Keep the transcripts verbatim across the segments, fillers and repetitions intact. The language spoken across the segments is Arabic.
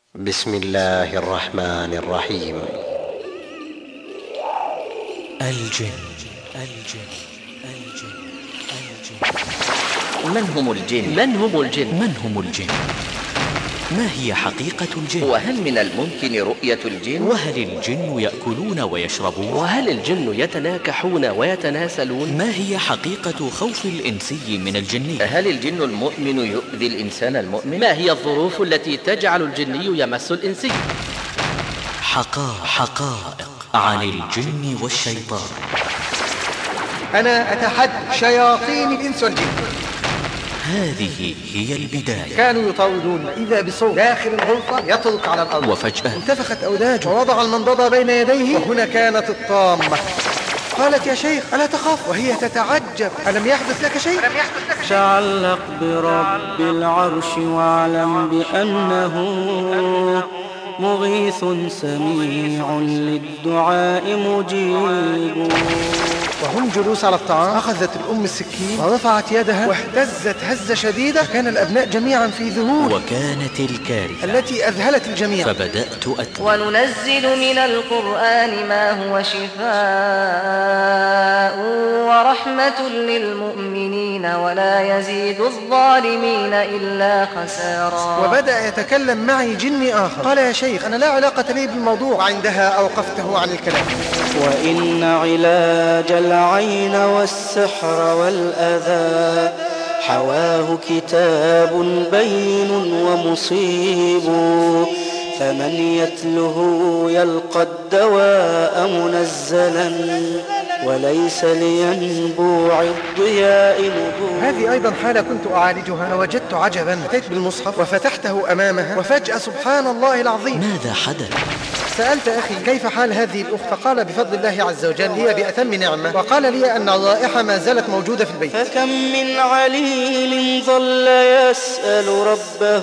بسم الله الرحمن الرحيم. الجن الجن الجن الجن من هم الجن؟ من هم الجن؟ من هم الجن؟ ما هي حقيقة الجن؟ وهل من الممكن رؤية الجن؟ وهل الجن يأكلون ويشربون؟ وهل الجن يتناكحون ويتناسلون؟ ما هي حقيقة خوف الإنسي من الجن؟ هل الجن المؤمن يؤذي الإنسان المؤمن؟ ما هي الظروف التي تجعل الجني يمس الإنسي؟ حقائق حقائق عن الجن والشيطان. أنا أتحدى شياطين الإنس والجن. هذه هي البداية. كانوا يطاولون إذا بصوت داخل الغرفة يطلق على الأرض، وفجأة انتفخت أوداجه ووضع المنضدة بين يديه، وهنا كانت الطامة. قالت: يا شيخ ألا تخاف؟ وهي تتعجب: ألم يحدث لك شيء؟ ألم يحدث لك شيء؟ تعلق برب العرش واعلم بأنه مغيث سميع للدعاء مجيب. وهم جلوس على الطعام أخذت الأم السكين ورفعت يدها واهتزت هزة شديدة، كان الأبناء جميعا في ذهول، وكانت الكارثة التي أذهلت الجميع. فبدأت أتبع. وننزل من القرآن ما هو شفاء ورحمة للمؤمنين ولا يزيد الظالمين إلا خسارا. وبدأ يتكلم معي جني آخر، قال: يا شيخ أنا لا علاقة لي بالموضوع، وعندها أوقفته عن الكلام. وإن علاج العين والسحر والأذى حواه كتاب بين ومصيب، فمن يتله يلقى الدواء منزلا وليس لينبوع الضياء نبوع. هذه أيضا حالة كنت أعالجها، فوجدت عجبا، أتيت بالمصحف وفتحته أمامها، وفجأة سبحان الله العظيم ماذا حدث؟ سألت أخي كيف حال هذه الأخت، فقال: بفضل الله عز وجل هي بأتم نعمة، وقال لي أن الرائحة ما زالت موجودة في البيت. فكم من عليل ظل يسأل ربه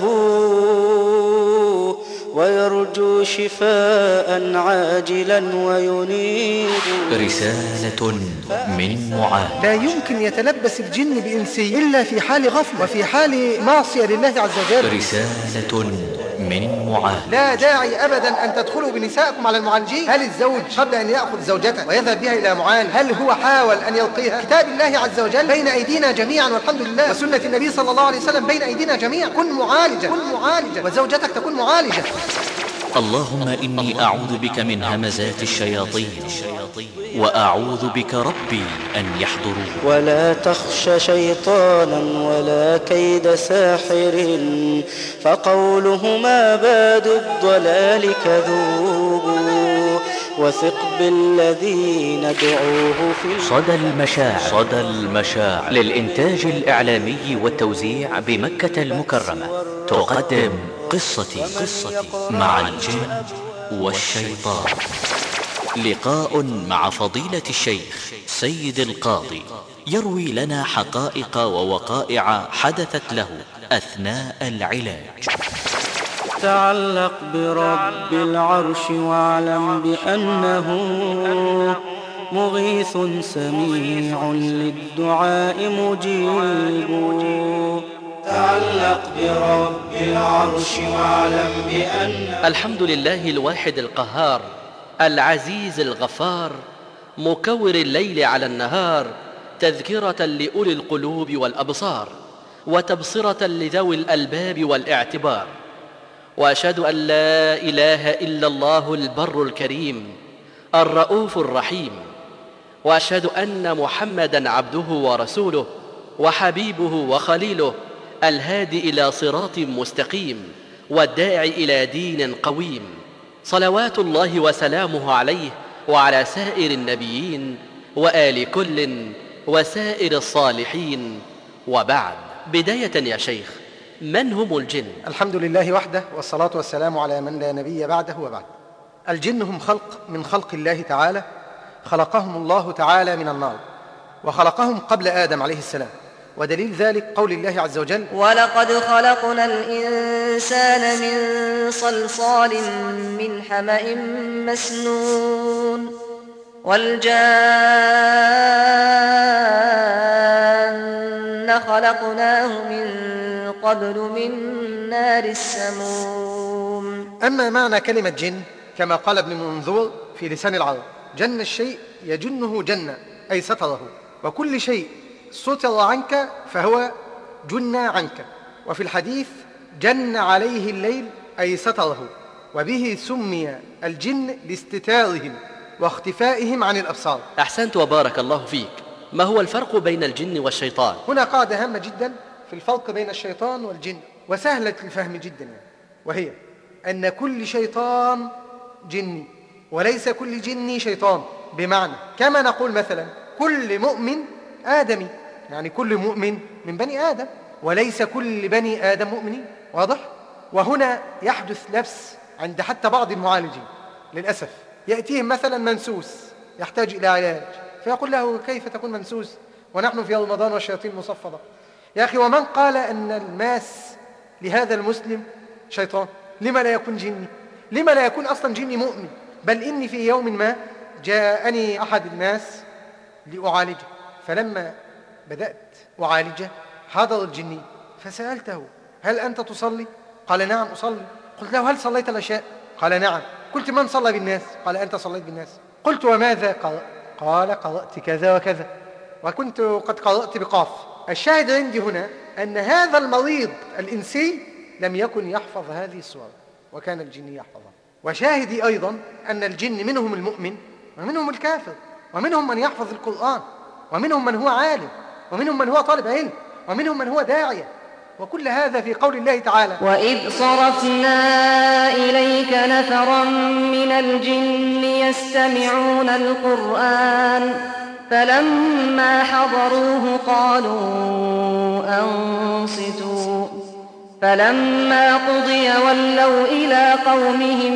ويرجو شفاء عاجلا وينيب. رسالة من معاذ. لا يمكن يتلبس الجن بإنسي إلا في حال غفلة وفي حال معصية لله عز وجل. رسالة من معاذ. لا داعي أبدا أن تدخلوا بنسائكم على المعالجين. هل الزوج قبل أن يأخذ زوجته ويذهب بها إلى معالج هل هو حاول أن يلقيها؟ كتاب الله عز وجل بين أيدينا جميعا والحمد لله، وسنة النبي صلى الله عليه وسلم بين أيدينا جميعا. كن معالجا، كن معالجا، وزوجتك تكون معالجة. اللهم إني أعوذ بك من همزات الشياطين، وأعوذ بك ربي أن يحضرون. ولا تخش شيطانا ولا كيد ساحر فقولهما باد الضلال كذوب، وثق بالذي ندعوه في صدى المشاعر. صدى المشاعر للإنتاج الإعلامي والتوزيع بمكة المكرمة تقدم قصتي قصتي مع الجن والشيطان. لقاء مع فضيلة الشيخ سيد القاضي يروي لنا حقائق ووقائع حدثت له أثناء العلاج. تعلق برب العرش واعلم بأنه مغيث سميع للدعاء مجيب. تعلق برب العرش واعلم بأنه. الحمد لله الواحد القهار العزيز الغفار، مكور الليل على النهار، تذكرة لأولي القلوب والأبصار، وتبصرة لذوي الألباب والاعتبار. وأشهد أن لا إله إلا الله البر الكريم الرؤوف الرحيم، وأشهد أن محمدًا عبده ورسوله وحبيبه وخليله، الهادي إلى صراط مستقيم والداعي إلى دين قويم، صلوات الله وسلامه عليه وعلى سائر النبيين وآل كل وسائر الصالحين، وبعد. بداية يا شيخ، من هم الجن؟ الحمد لله وحده، والصلاة والسلام على من لا نبي بعده وبعد. الجن هم خلق من خلق الله تعالى، خلقهم الله تعالى من النار، وخلقهم قبل آدم عليه السلام، ودليل ذلك قول الله عز وجل: ولقد خلقنا الإنسان من صلصال من حمأ مسنون والجان خلقناه من قبل من نار السموم. أما معنى كلمة جن كما قال ابن منظور في لسان العرب: جن الشيء يجنه جن، أي ستره، وكل شيء ستر عنك فهو جن عنك. وفي الحديث: جن عليه الليل، أي ستره، وبه سمي الجن لاستتارهم واختفائهم عن الأبصار. أحسنت وبارك الله فيك. ما هو الفرق بين الجن والشيطان؟ هنا قاعدة هامة جدا في الفرق بين الشيطان والجن، وسهلة الفهم جدا يعني، وهي أن كل شيطان جني وليس كل جني شيطان. بمعنى كما نقول مثلا كل مؤمن آدمي، يعني كل مؤمن من بني آدم، وليس كل بني آدم مؤمنين. واضح؟ وهنا يحدث لبس عند حتى بعض المعالجين للأسف. يأتيهم مثلا منسوس يحتاج إلى علاج، فيقول له: كيف تكون منسوس ونحن في رمضان والشياطين مصفدة؟ يا أخي، ومن قال أن الماس لهذا المسلم شيطان؟ لما لا يكون جني؟ لما لا يكون أصلا جني مؤمن؟ بل إني في يوم ما جاءني أحد الناس لأعالجه، فلما بدأت أعالجه حضر الجني، فسألته: هل أنت تصلي؟ قال: نعم أصلي. قلت له: هل صليت العشاء؟ قال: نعم. قلت: من صلى بالناس؟ قال: أنت صليت بالناس. قلت: وماذا قرأ؟ قال: قرأت كذا وكذا، وكنت قد قرأت بقاف. الشاهد عندي هنا أن هذا المريض الإنسي لم يكن يحفظ هذه السور، وكان الجن يحفظها. وشاهدي أيضا أن الجن منهم المؤمن ومنهم الكافر، ومنهم من يحفظ القرآن، ومنهم من هو عالم، ومنهم من هو طالب علم، ومنهم من هو داعية، وكل هذا في قول الله تعالى: وإذ صرفنا إليك نفرا من الجن يستمعون القرآن فلما حضروه قالوا أنصتوا فلما قضي ولوا إلى قومهم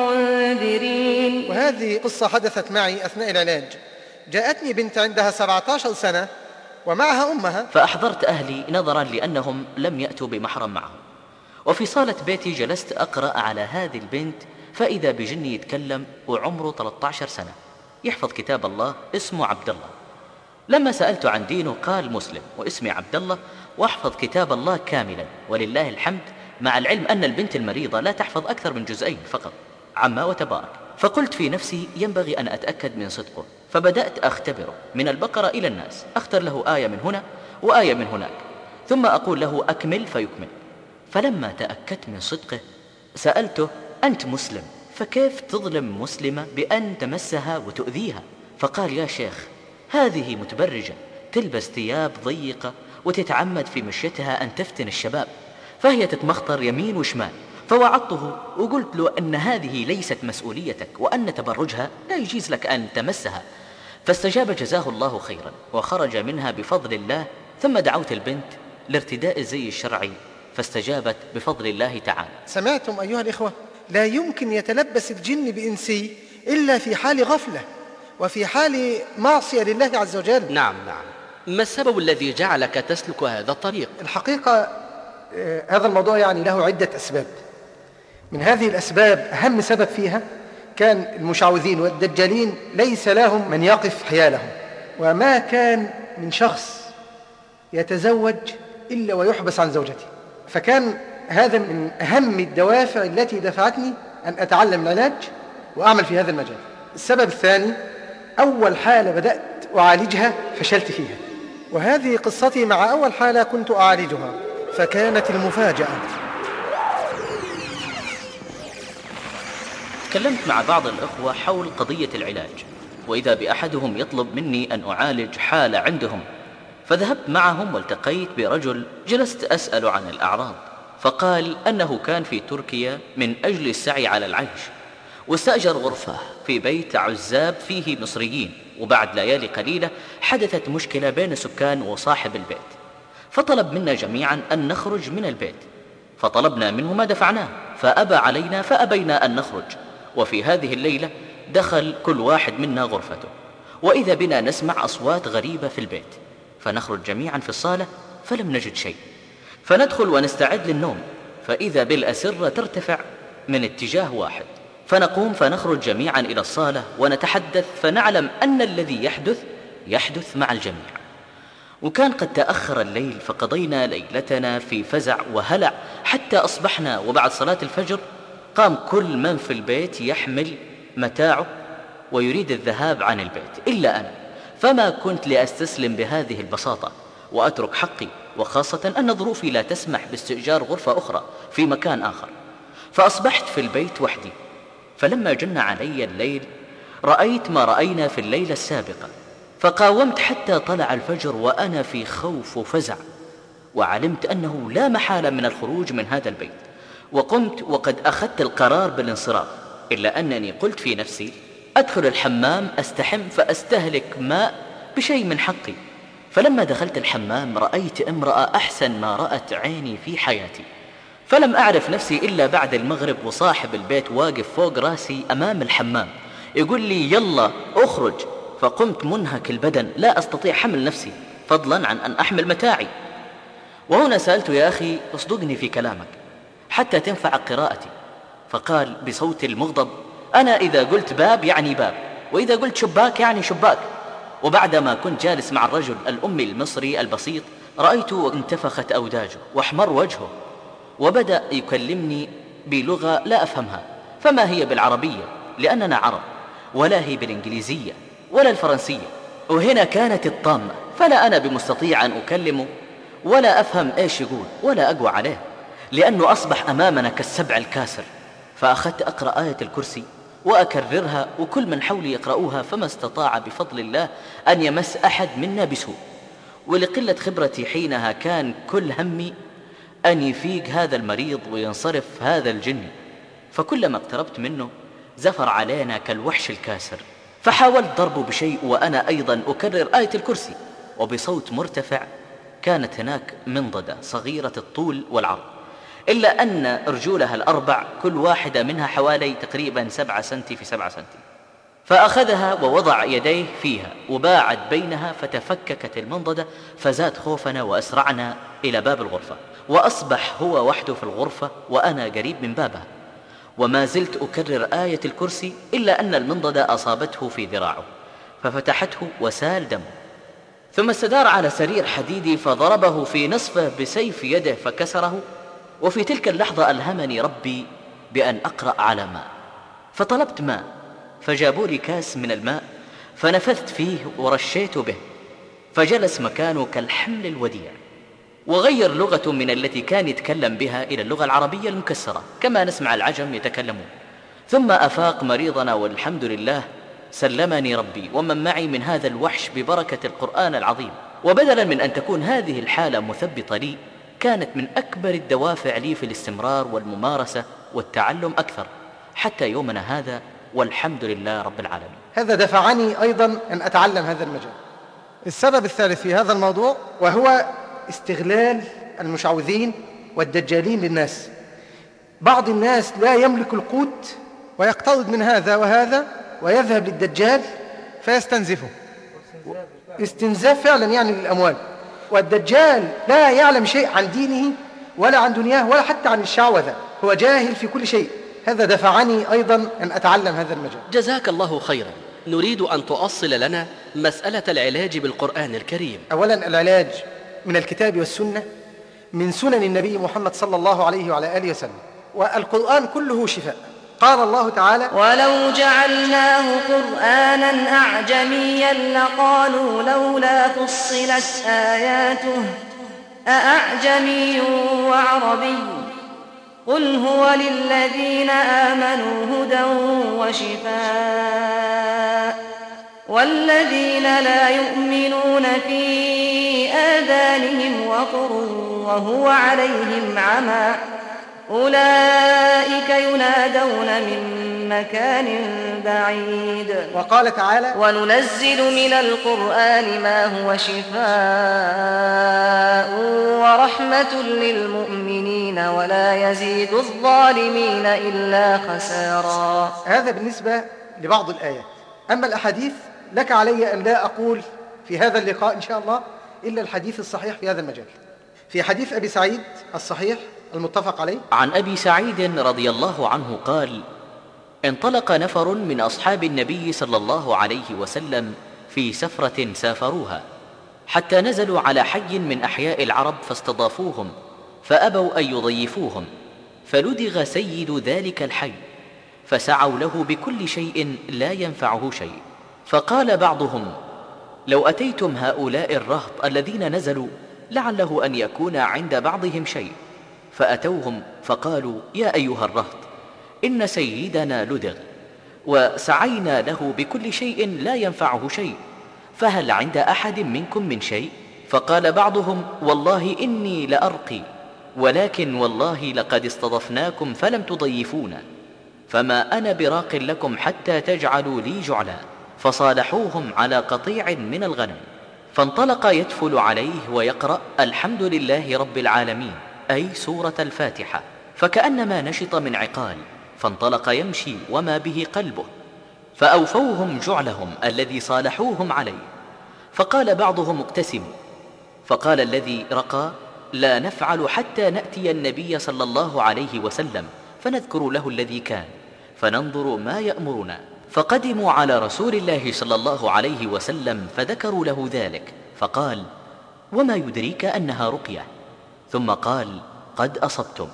منذرين. وهذه قصة حدثت معي أثناء العلاج. جاءتني بنت عندها سبعة عشر سنة ومعها أمها، فأحضرت أهلي نظرا لأنهم لم يأتوا بمحرم معهم، وفي صالة بيتي جلست أقرأ على هذه البنت، فإذا بجني يتكلم وعمره ثلاثة عشر سنة، يحفظ كتاب الله، اسمه عبد الله. لما سألت عن دينه قال: مسلم واسمي عبد الله واحفظ كتاب الله كاملا ولله الحمد، مع العلم أن البنت المريضة لا تحفظ أكثر من جزئين فقط، عما وتبارك. فقلت في نفسي: ينبغي أن أتأكد من صدقه، فبدأت أختبره من البقرة إلى الناس، أختر له آية من هنا وآية من هناك، ثم أقول له أكمل فيكمل. فلما تأكدت من صدقه سألته: أنت مسلم، فكيف تظلم مسلمة بأن تمسها وتؤذيها؟ فقال: يا شيخ، هذه متبرجة، تلبس ثياب ضيقة وتتعمد في مشيتها أن تفتن الشباب، فهي تتمخطر يمين وشمال. فوعظته وقلت له أن هذه ليست مسؤوليتك، وأن تبرجها لا يجيز لك أن تمسها. فاستجاب جزاه الله خيرا وخرج منها بفضل الله. ثم دعوت البنت لارتداء الزي الشرعي فاستجابت بفضل الله تعالى. سمعتم أيها الإخوة؟ لا يمكن يتلبس الجن بإنسي إلا في حال غفلة وفي حال معصية لله عز وجل. نعم نعم. ما السبب الذي جعلك تسلك هذا الطريق؟ الحقيقة آه هذا الموضوع يعني له عدة أسباب. من هذه الأسباب أهم سبب فيها كان المشعوذين والدجالين ليس لهم من يقف حيالهم، وما كان من شخص يتزوج إلا ويحبس عن زوجته، فكان هذا من أهم الدوافع التي دفعتني أن أتعلم العلاج وأعمل في هذا المجال. السبب الثاني: أول حالة بدأت أعالجها فشلت فيها، وهذه قصتي مع أول حالة كنت أعالجها، فكانت المفاجأة. تكلمت مع بعض الأخوة حول قضية العلاج، وإذا بأحدهم يطلب مني أن أعالج حالة عندهم، فذهبت معهم والتقيت برجل جلست أسأل عن الأعراض، فقال أنه كان في تركيا من أجل السعي على العيش، واستأجر غرفة في بيت عزاب فيه مصريين، وبعد ليالي قليلة حدثت مشكلة بين السكان وصاحب البيت، فطلب منا جميعا أن نخرج من البيت، فطلبنا منه ما دفعناه، فأبى علينا فأبينا أن نخرج. وفي هذه الليلة دخل كل واحد منا غرفته، وإذا بنا نسمع أصوات غريبة في البيت، فنخرج جميعا في الصالة فلم نجد شيء، فندخل ونستعد للنوم، فإذا بالأسرة ترتفع من اتجاه واحد، فنقوم فنخرج جميعا إلى الصالة ونتحدث، فنعلم أن الذي يحدث يحدث مع الجميع. وكان قد تأخر الليل، فقضينا ليلتنا في فزع وهلع حتى أصبحنا، وبعد صلاة الفجر قام كل من في البيت يحمل متاعه ويريد الذهاب عن البيت إلا أنا، فما كنت لأستسلم بهذه البساطة وأترك حقي، وخاصة أن ظروفي لا تسمح باستئجار غرفة أخرى في مكان آخر. فأصبحت في البيت وحدي. فلما جن علي الليل رأيت ما رأينا في الليلة السابقة، فقاومت حتى طلع الفجر وأنا في خوف وفزع، وعلمت أنه لا محالة من الخروج من هذا البيت، وقمت وقد أخذت القرار بالانصراف، إلا أنني قلت في نفسي أدخل الحمام أستحم فأستهلك ماء بشيء من حقي. فلما دخلت الحمام رأيت امرأة أحسن ما رأت عيني في حياتي، فلم أعرف نفسي إلا بعد المغرب، وصاحب البيت واقف فوق راسي أمام الحمام يقول لي يلا أخرج. فقمت منهك البدن لا أستطيع حمل نفسي، فضلا عن أن أحمل متاعي. وهنا سألت يا أخي اصدقني في كلامك حتى تنفع قراءتي. فقال بصوت المغضب أنا إذا قلت باب يعني باب، وإذا قلت شباك يعني شباك. وبعدما كنت جالس مع الرجل الأمي المصري البسيط رأيته انتفخت أوداجه واحمر وجهه، وبدأ يكلمني بلغة لا أفهمها، فما هي بالعربية لأننا عرب، ولا هي بالإنجليزية ولا الفرنسية. وهنا كانت الطامة، فلا أنا بمستطيع أن أكلمه ولا أفهم إيش يقول ولا أقوى عليه، لأنه أصبح أمامنا كالسبع الكاسر. فأخذت أقرأ آية الكرسي وأكررها، وكل من حولي يقرؤوها، فما استطاع بفضل الله أن يمس أحد منا بسوء. ولقلة خبرتي حينها كان كل همي أن يفيق هذا المريض وينصرف هذا الجن، فكلما اقتربت منه زفر علينا كالوحش الكاسر. فحاولت ضربه بشيء وأنا أيضا أكرر آية الكرسي، وبصوت مرتفع. كانت هناك منضدة صغيرة الطول والعرض، إلا أن رجولها الأربع كل واحدة منها حوالي تقريبا سبعة سنتي في سبعة سنتي. فأخذها ووضع يديه فيها وباعد بينها، فتفككت المنضدة، فزاد خوفنا وأسرعنا إلى باب الغرفة، وأصبح هو وحده في الغرفة وأنا قريب من بابها، وما زلت أكرر آية الكرسي، إلا أن المنضدة أصابته في ذراعه ففتحته وسال دم، ثم استدار على سرير حديدي فضربه في نصفه بسيف يده فكسره. وفي تلك اللحظة ألهمني ربي بأن أقرأ على ماء، فطلبت ماء، فجابوا لي كاس من الماء فنفثت فيه ورشيت به، فجلس مكانه كالحمل الوديع، وغير لغة من التي كان يتكلم بها إلى اللغة العربية المكسرة كما نسمع العجم يتكلمون. ثم أفاق مريضنا والحمد لله، سلمني ربي ومن معي من هذا الوحش ببركة القرآن العظيم. وبدلا من أن تكون هذه الحالة مثبطة لي، كانت من أكبر الدوافع لي في الاستمرار والممارسة والتعلم أكثر حتى يومنا هذا، والحمد لله رب العالمين. هذا دفعني أيضا أن أتعلم هذا المجال. السبب الثالث في هذا الموضوع وهو استغلال المشعوذين والدجالين للناس. بعض الناس لا يملك القوت ويقترض من هذا وهذا ويذهب للدجال فيستنزفه، استنزاف فعلا يعني للأموال. والدجال لا يعلم شيء عن دينه ولا عن دنياه ولا حتى عن الشعوذة، هو جاهل في كل شيء. هذا دفعني أيضا أن أتعلم هذا المجال. جزاك الله خيرا. نريد أن تؤصل لنا مسألة العلاج بالقرآن الكريم. أولا العلاج من الكتاب والسنة، من سنن النبي محمد صلى الله عليه وعلى آله وسلم، والقرآن كله شفاء. قال الله تعالى: ولو جعلناه قرآنا أعجميا لقالوا لولا فصلت آياته أأعجمي وعربي قل هو للذين آمنوا هدى وشفاء والذين لا يؤمنون في آذانهم وقر وهو عليهم عمى أولئك ينادون من مكان بعيد. وقال تعالى: وننزل من القرآن ما هو شفاء ورحمة للمؤمنين ولا يزيد الظالمين إلا خسارا. هذا بالنسبة لبعض الآيات. أما الأحاديث لك علي أن لا أقول في هذا اللقاء إن شاء الله إلا الحديث الصحيح في هذا المجال. في حديث أبي سعيد الصحيح المتفق عليه عن أبي سعيد رضي الله عنه قال: انطلق نفر من أصحاب النبي صلى الله عليه وسلم في سفرة سافروها، حتى نزلوا على حي من أحياء العرب فاستضافوهم فأبوا أن يضيفوهم، فلدغ سيد ذلك الحي، فسعوا له بكل شيء لا ينفعه شيء. فقال بعضهم: لو أتيتم هؤلاء الرهط الذين نزلوا لعله أن يكون عند بعضهم شيء. فأتوهم فقالوا: يا أيها الرهط، إن سيدنا لدغ وسعينا له بكل شيء لا ينفعه شيء، فهل عند أحد منكم من شيء؟ فقال بعضهم: والله إني لأرقي، ولكن والله لقد استضفناكم فلم تضيفونا، فما أنا براق لكم حتى تجعلوا لي جعلا. فصالحوهم على قطيع من الغنم، فانطلق يتفل عليه ويقرأ: الحمد لله رب العالمين، أي سورة الفاتحة، فكأنما نشط من عقال، فانطلق يمشي وما به قلبه، فأوفوهم جعلهم الذي صالحوهم عليه. فقال بعضهم: اقتسموا. فقال الذي رقى: لا نفعل حتى نأتي النبي صلى الله عليه وسلم فنذكر له الذي كان، فننظر ما يأمرنا. فقدموا على رسول الله صلى الله عليه وسلم فذكروا له ذلك، فقال: وما يدريك أنها رقية؟ ثم قال: قد أصبتم،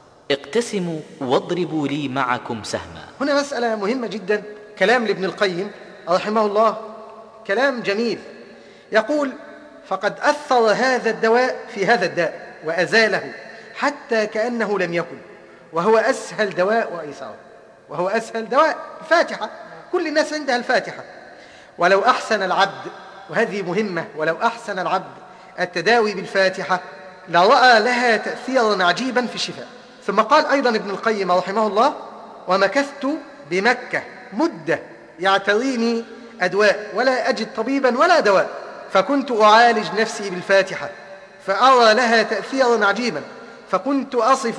اقتسموا واضربوا لي معكم سهما. هنا مسألة مهمة جدا، كلام لابن القيم رحمه الله، كلام جميل. يقول: فقد أثر هذا الدواء في هذا الداء وأزاله حتى كأنه لم يكن، وهو أسهل دواء وأيسره، وهو أسهل دواء الفاتحة، كل الناس عندها الفاتحة. ولو أحسن العبد، وهذه مهمة، ولو أحسن العبد التداوي بالفاتحة لرأى لها تأثيرا عجيبا في الشفاء. ثم قال أيضا ابن القيم رحمه الله: ومكثت بمكة مدة يعتريني أدواء ولا أجد طبيبا ولا دواء، فكنت أعالج نفسي بالفاتحة فأرى لها تأثيرا عجيبا، فكنت أصف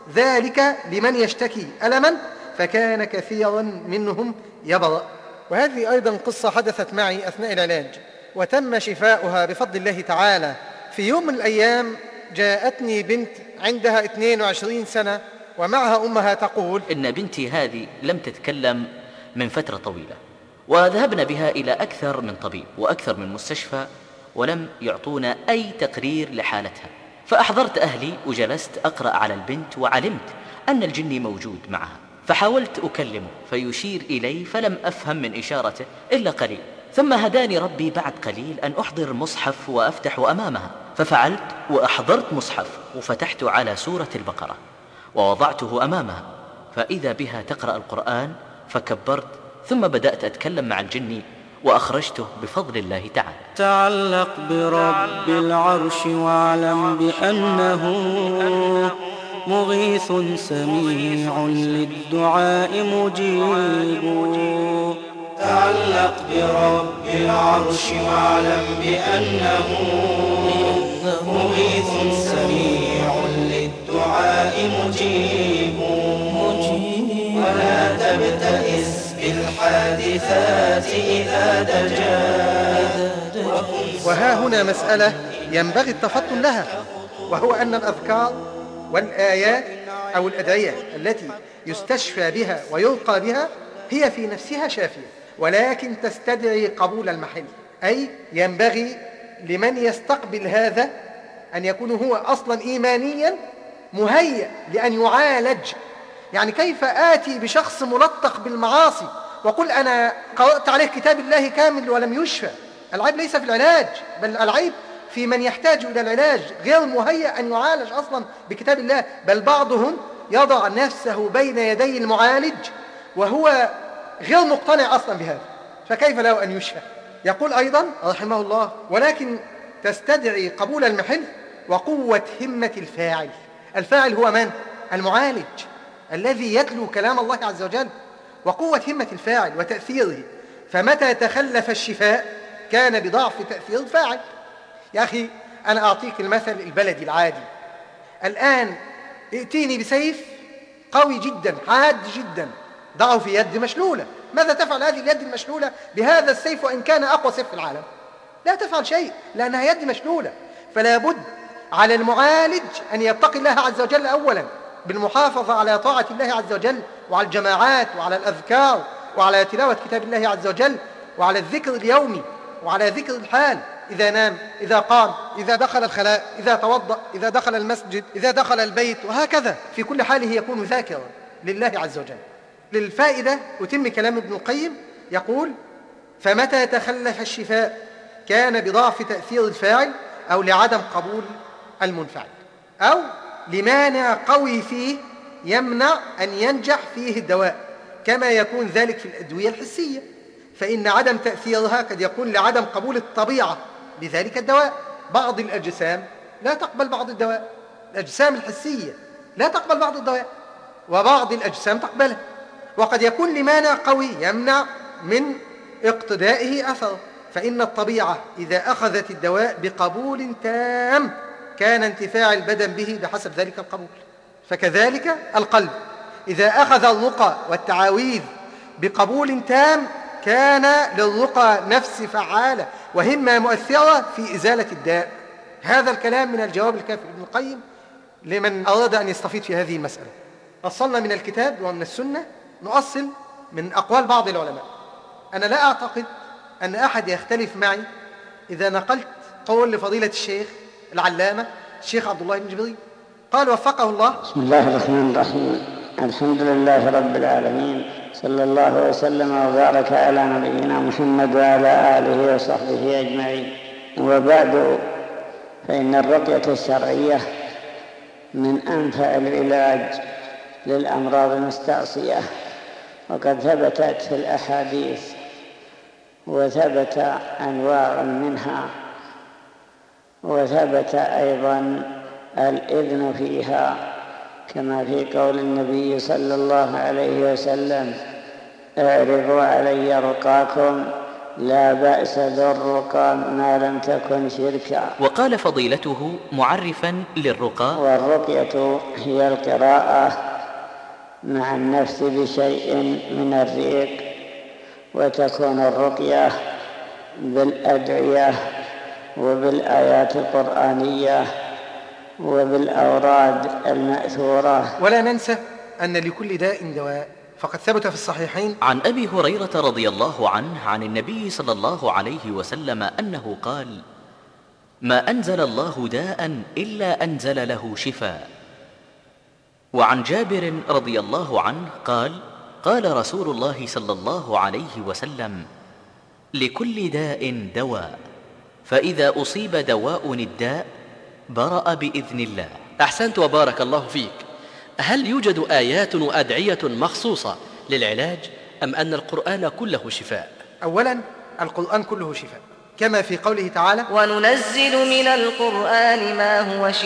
ذلك لمن يشتكي ألما فكان كثيرا منهم يبرأ. وهذه أيضا قصة حدثت معي أثناء العلاج وتم شفاؤها بفضل الله تعالى. في يوم من الأيام جاءتني بنت عندها اثنين وعشرين سنة ومعها أمها تقول: إن بنتي هذه لم تتكلم من فترة طويلة، وذهبنا بها إلى أكثر من طبيب وأكثر من مستشفى ولم يعطونا أي تقرير لحالتها. فأحضرت أهلي وجلست أقرأ على البنت، وعلمت أن الجني موجود معها، فحاولت أكلمه فيشير إلي فلم أفهم من إشارته إلا قليل. ثم هداني ربي بعد قليل أن أحضر مصحف وأفتح أمامها، ففعلت وأحضرت مصحف وفتحت على سورة البقرة ووضعته أمامها، فإذا بها تقرأ القرآن، فكبرت ثم بدأت أتكلم مع الجني وأخرجته بفضل الله تعالى. تعلق برب العرش واعلم بأنه مغيث سميع للدعاء مجيب. تعلق برب العرش واعلم بأنه مغيث سميع للدعاء مجيب. ولا تبتئس بالحادثات إذا دجا. وها هنا مسألة ينبغي التفطن لها، وهو أن الأذكار والآيات أو الأدعية التي يستشفى بها ويلقى بها هي في نفسها شافية، ولكن تستدعي قبول المحل. أي ينبغي لمن يستقبل هذا أن يكون هو أصلا إيمانيا مهيأ لأن يعالج. يعني كيف آتي بشخص ملطخ بالمعاصي وقل أنا قرأت عليه كتاب الله كامل ولم يشفى؟ العيب ليس في العلاج، بل العيب في من يحتاج إلى العلاج، غير مهيأ أن يعالج أصلا بكتاب الله. بل بعضهم يضع نفسه بين يدي المعالج وهو غير مقتنع أصلا بهذا، فكيف له أن يشفى؟ يقول أيضا رحمه الله: ولكن تستدعي قبول المحل وقوة همة الفاعل. الفاعل هو من؟ المعالج الذي يتلو كلام الله عز وجل، وقوة همة الفاعل وتأثيره. فمتى تخلف الشفاء كان بضعف تأثير الفاعل. يا أخي أنا أعطيك المثل البلدي العادي. الآن ائتيني بسيف قوي جدا حاد جدا، ضعه في يد مشلولة، ماذا تفعل هذه اليد المشلولة بهذا السيف وإن كان أقوى سيف في العالم؟ لا تفعل شيء، لأنها يد مشلولة. فلا بد على المعالج أن يتقي الله عز وجل أولا بالمحافظة على طاعة الله عز وجل، وعلى الجماعات، وعلى الأذكار، وعلى تلاوة كتاب الله عز وجل، وعلى الذكر اليومي، وعلى ذكر الحال. إذا نام، إذا قام، إذا دخل الخلاء، إذا توضأ، إذا دخل المسجد، إذا دخل البيت، وهكذا في كل حاله يكون ذاكرا لله عز وجل. للفائدة أتم كلام ابن القيم، يقول: فمتى تخلف الشفاء كان بضعف تأثير الفاعل أو لعدم قبول المنفعل أو لمانع قوي فيه يمنع أن ينجح فيه الدواء، كما يكون ذلك في الأدوية الحسية، فإن عدم تأثيرها قد يكون لعدم قبول الطبيعة بذلك الدواء. بعض الأجسام لا تقبل بعض الدواء، الأجسام الحسية لا تقبل بعض الدواء، وبعض الأجسام تقبله، وقد يكون لمانع قوي يمنع من اقتدائه أثر. فإن الطبيعة إذا أخذت الدواء بقبول تام كان انتفاع البدن به بحسب ذلك القبول. فكذلك القلب إذا أخذ الرقى والتعاويذ بقبول تام كان للرقى نفس فعالة وهمة مؤثرة في إزالة الداء. هذا الكلام من الجواب الكافي لابن القيم لمن أراد أن يستفيد في هذه المسألة. أصلنا من الكتاب ومن السنة نؤصل من أقوال بعض العلماء. أنا لا أعتقد أن أحد يختلف معي إذا نقلت قول لفضيلة الشيخ العلامة الشيخ عبد الله بن جبريل قال وفقه الله: بسم الله الرحمن الرحيم، الحمد لله رب العالمين، صلى الله وسلم وبارك على نبينا محمد وعلى آله وصحبه أجمعين. وبعد، فإن الرقية الشرعية من أنفع العلاج للأمراض المستعصية، وقد ثبتت في الأحاديث وثبت أنواع منها، وثبت أيضا الإذن فيها، كما في قول النبي صلى الله عليه وسلم: اعرضوا علي رقاكم لا بأس بالرقى ما لم تكن شركا. وقال فضيلته معرفا للرقى: والرقية هي القراءة مع النفس بشيء من الريق، وتكون الرقية بالأدعية وبالآيات القرآنية وبالأوراد المأثورة. ولا ننسى أن لكل داء دواء، فقد ثبت في الصحيحين عن أبي هريرة رضي الله عنه عن النبي صلى الله عليه وسلم أنه قال: ما أنزل الله داء إلا أنزل له شفاء. وعن جابر رضي الله عنه قال: قال رسول الله صلى الله عليه وسلم: لكل داء دواء، فإذا أصيب دواء الداء برأ بإذن الله. أحسنت وبارك الله فيك. هل يوجد آيات وأدعية مخصوصة للعلاج، أم أن القرآن كله شفاء؟ أولا، القرآن كله شفاء، كما في قوله تعالى: وننزل من القرآن ما هو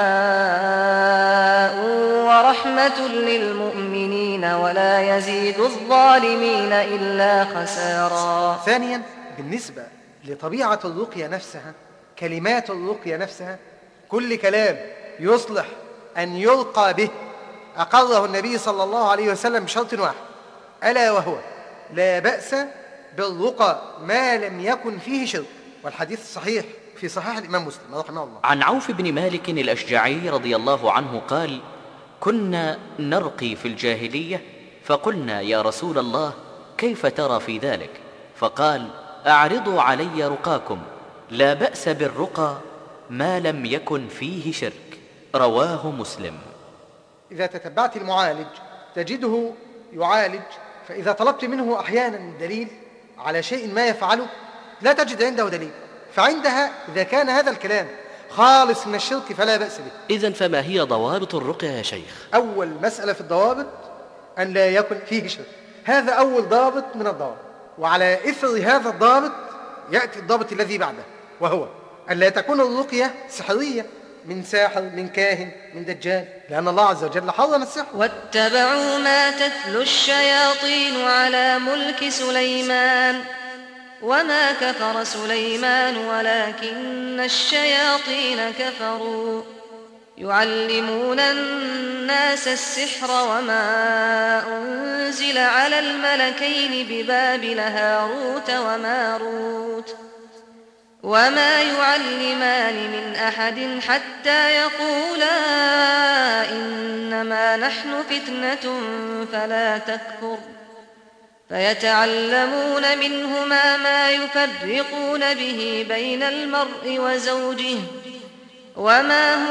شفاء ورحمة للمؤمنين ولا يزيد الظالمين إلا خسارا. ثانيا، بالنسبة لطبيعة الرقية نفسها، كلمات الرقية نفسها، كل كلام يصلح أن يلقى به أقره النبي صلى الله عليه وسلم بشرط واحد، ألا وهو: لا بأس بالرقى ما لم يكن فيه شرك. والحديث الصحيح في صحيح الإمام مسلم رحمه الله. عن عوف بن مالك الأشجعي رضي الله عنه قال: كنا نرقي في الجاهلية، فقلنا: يا رسول الله، كيف ترى في ذلك؟ فقال: أعرضوا علي رقاكم، لا بأس بالرقى ما لم يكن فيه شرك. رواه مسلم. إذا تتبعت المعالج تجده يعالج، فإذا طلبت منه أحيانا دليل على شيء ما يفعله لا تجد عنده دليل، فعندها إذا كان هذا الكلام خالص من الشرك فلا بأس به. إذن فما هي ضوابط الرقية يا شيخ؟ أول مسألة في الضوابط أن لا يكن فيه شرك، هذا أول ضابط من الضوابط. وعلى إثر هذا الضابط يأتي الضابط الذي بعده، وهو أن لا تكون الرقية سحرية من ساحر، من كاهن، من دجال، لأن الله عز وجل حرم السحر. واتبعوا ما تتلو الشياطين على ملك سليمان وما كفر سليمان ولكن الشياطين كفروا يعلمون الناس السحر وما أنزل على الملكين ببابل هاروت وماروت وما يعلمان من أحد حتى يقولا إنما نحن فتنة فلا تكفر فيتعلمون منهما ما يفرقون به بين المرء وزوجه وما هم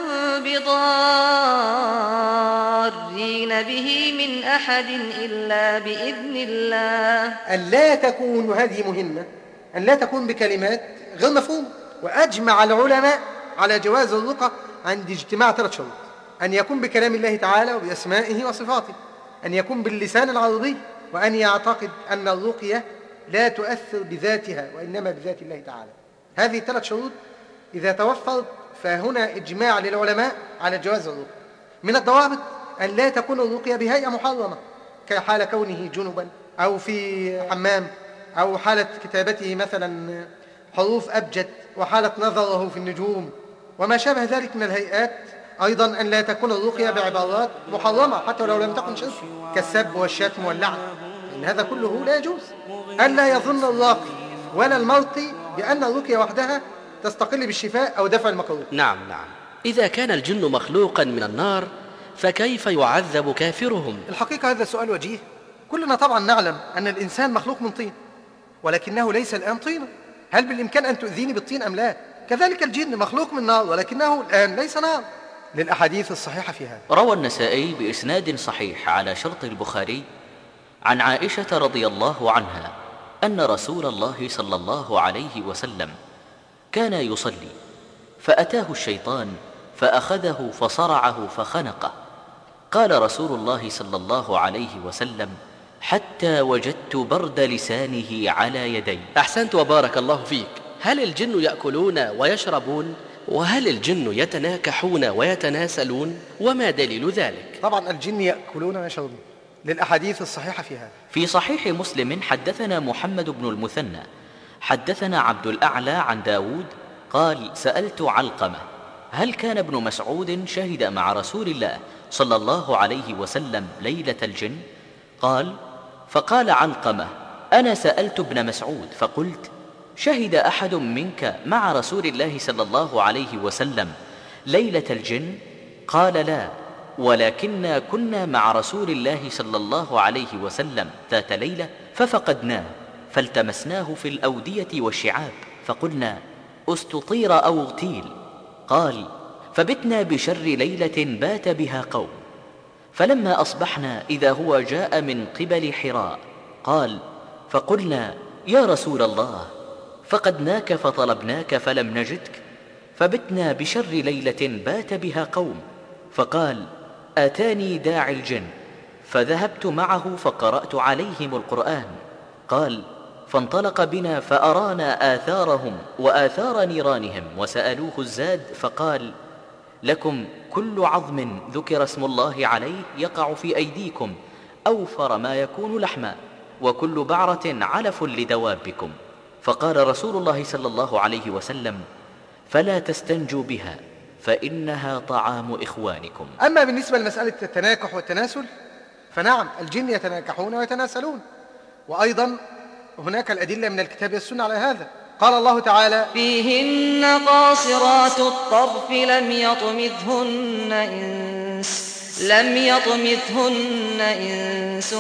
بضارين به من أحد إلا بإذن الله. أن لا تكون، وهذه مهمة، أن لا تكون بكلمات غير مفهومة. وأجمع العلماء على جواز الرقى عند اجتماع ثلاث شروط: أن يكون بكلام الله تعالى وبأسمائه وصفاته، أن يكون باللسان العربي، وأن يعتقد أن الرقية لا تؤثر بذاتها وإنما بذات الله تعالى. هذه الثلاث شروط إذا توفرت فهنا إجماع للعلماء على جواز الرقية. من الضوابط أن لا تكون الرقية بهيئة محرمة، كحال كونه جنبا أو في حمام، أو حالة كتابته مثلا حروف أبجد، وحالة نظره في النجوم وما شابه ذلك من الهيئات. أيضا أن لا تكون الرقية بعبارات محرمة حتى لو لم تكن شرك، كالسب والشتم واللعن، إن هذا كله لا يجوز. أن لا يظن الراقي ولا المرقي بأن الرقية وحدها تستقل بالشفاء أو دفع المكروه. نعم نعم. إذا كان الجن مخلوقا من النار فكيف يعذب كافرهم؟ الحقيقة هذا سؤال وجيه. كلنا طبعا نعلم أن الإنسان مخلوق من طين، ولكنه ليس الآن طينا. هل بالإمكان أن تؤذيني بالطين أم لا؟ كذلك الجن مخلوق من نار، ولكنه الآن ليس نار، للأحاديث الصحيحة في هذا. روى النسائي بإسناد صحيح على شرط البخاري عن عائشة رضي الله عنها أن رسول الله صلى الله عليه وسلم كان يصلي فأتاه الشيطان فأخذه فصرعه فخنقه. قال رسول الله صلى الله عليه وسلم: حتى وجدت برد لسانه على يدي. أحسنت وبارك الله فيك. هل الجن يأكلون ويشربون؟ وهل الجن يتناكحون ويتناسلون؟ وما دليل ذلك؟ طبعا الجن يأكلون ويشربون، للأحاديث الصحيحة في هذا. في صحيح مسلم حدثنا محمد بن المثنى حدثنا عبد الأعلى عن داود قال: سألت علقمة: هل كان ابن مسعود شهد مع رسول الله صلى الله عليه وسلم ليلة الجن؟ قال: فقال علقمة: أنا سألت ابن مسعود فقلت: شهد أحد منك مع رسول الله صلى الله عليه وسلم ليلة الجن؟ قال: لا، ولكننا كنا مع رسول الله صلى الله عليه وسلم ذات ليلة ففقدناه، فالتمسناه في الأودية والشعاب فقلنا: استطير أو اغتيل. قال: فبتنا بشر ليلة بات بها قوم، فلما أصبحنا إذا هو جاء من قبل حراء. قال: فقلنا: يا رسول الله، فقدناك فطلبناك فلم نجدك، فبتنا بشر ليلة بات بها قوم. فقال: آتاني داعي الجن، فذهبت معه فقرأت عليهم القرآن. قال: فانطلق بنا فأرانا آثارهم وآثار نيرانهم، وسألوه الزاد فقال: لكم كل عظم ذكر اسم الله عليه يقع في أيديكم أوفر ما يكون لحما، وكل بعرة علف لدوابكم. فقال رسول الله صلى الله عليه وسلم: فلا تستنجوا بها فإنها طعام إخوانكم. أما بالنسبة لمسألة التناكح والتناسل فنعم، الجن يتناكحون ويتناسلون، وأيضا هناك الأدلة من الكتاب والسنة على هذا. قال الله تعالى: فيهن قاصرات الطرف لم يطمثهن إنس لم يطمثهن إنس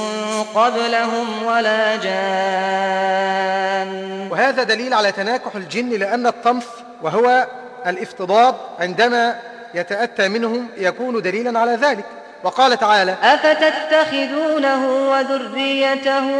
قبلهم ولا جان. وهذا دليل على تناكح الجن، لأن الطمث وهو الافتضاض عندما يتأتى منهم يكون دليلا على ذلك. وقال تعالى: أفتتخذونه وذريته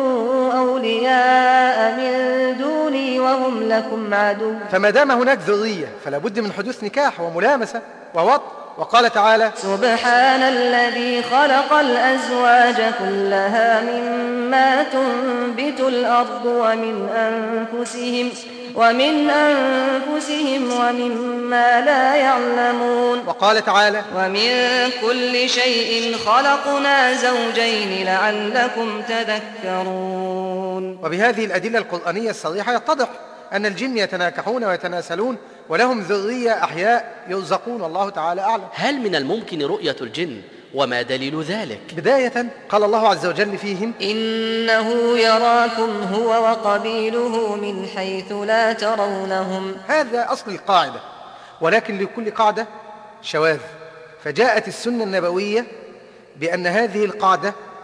أولياء من دوني وهم لكم عدو. فما دام هناك ذرية فلا بد من حدوث نكاح وملامسة ووطء. وقال تعالى: سبحان الذي خلق الأزواج كلها مما تنبت الأرض ومن أنفسهم ومن أنفسهم ومما لا يعلمون. وقال تعالى: ومن كل شيء خلقنا زوجين لعلكم تذكرون. وبهذه الأدلة القرآنية الصريحة يتضح أن الجن يتناكحون ويتناسلون ولهم ذرية أحياء يرزقون، والله تعالى أعلم. هل من الممكن رؤية الجن؟ وما دليل ذلك؟ بداية قال الله عز وجل فيهم: إنه يراكم هو وقبيله من حيث لا ترونهم. هذا أصل القاعدة، ولكن لكل قاعدة شواذ، فجاءت السنة النبوية بأن هذه القاعدة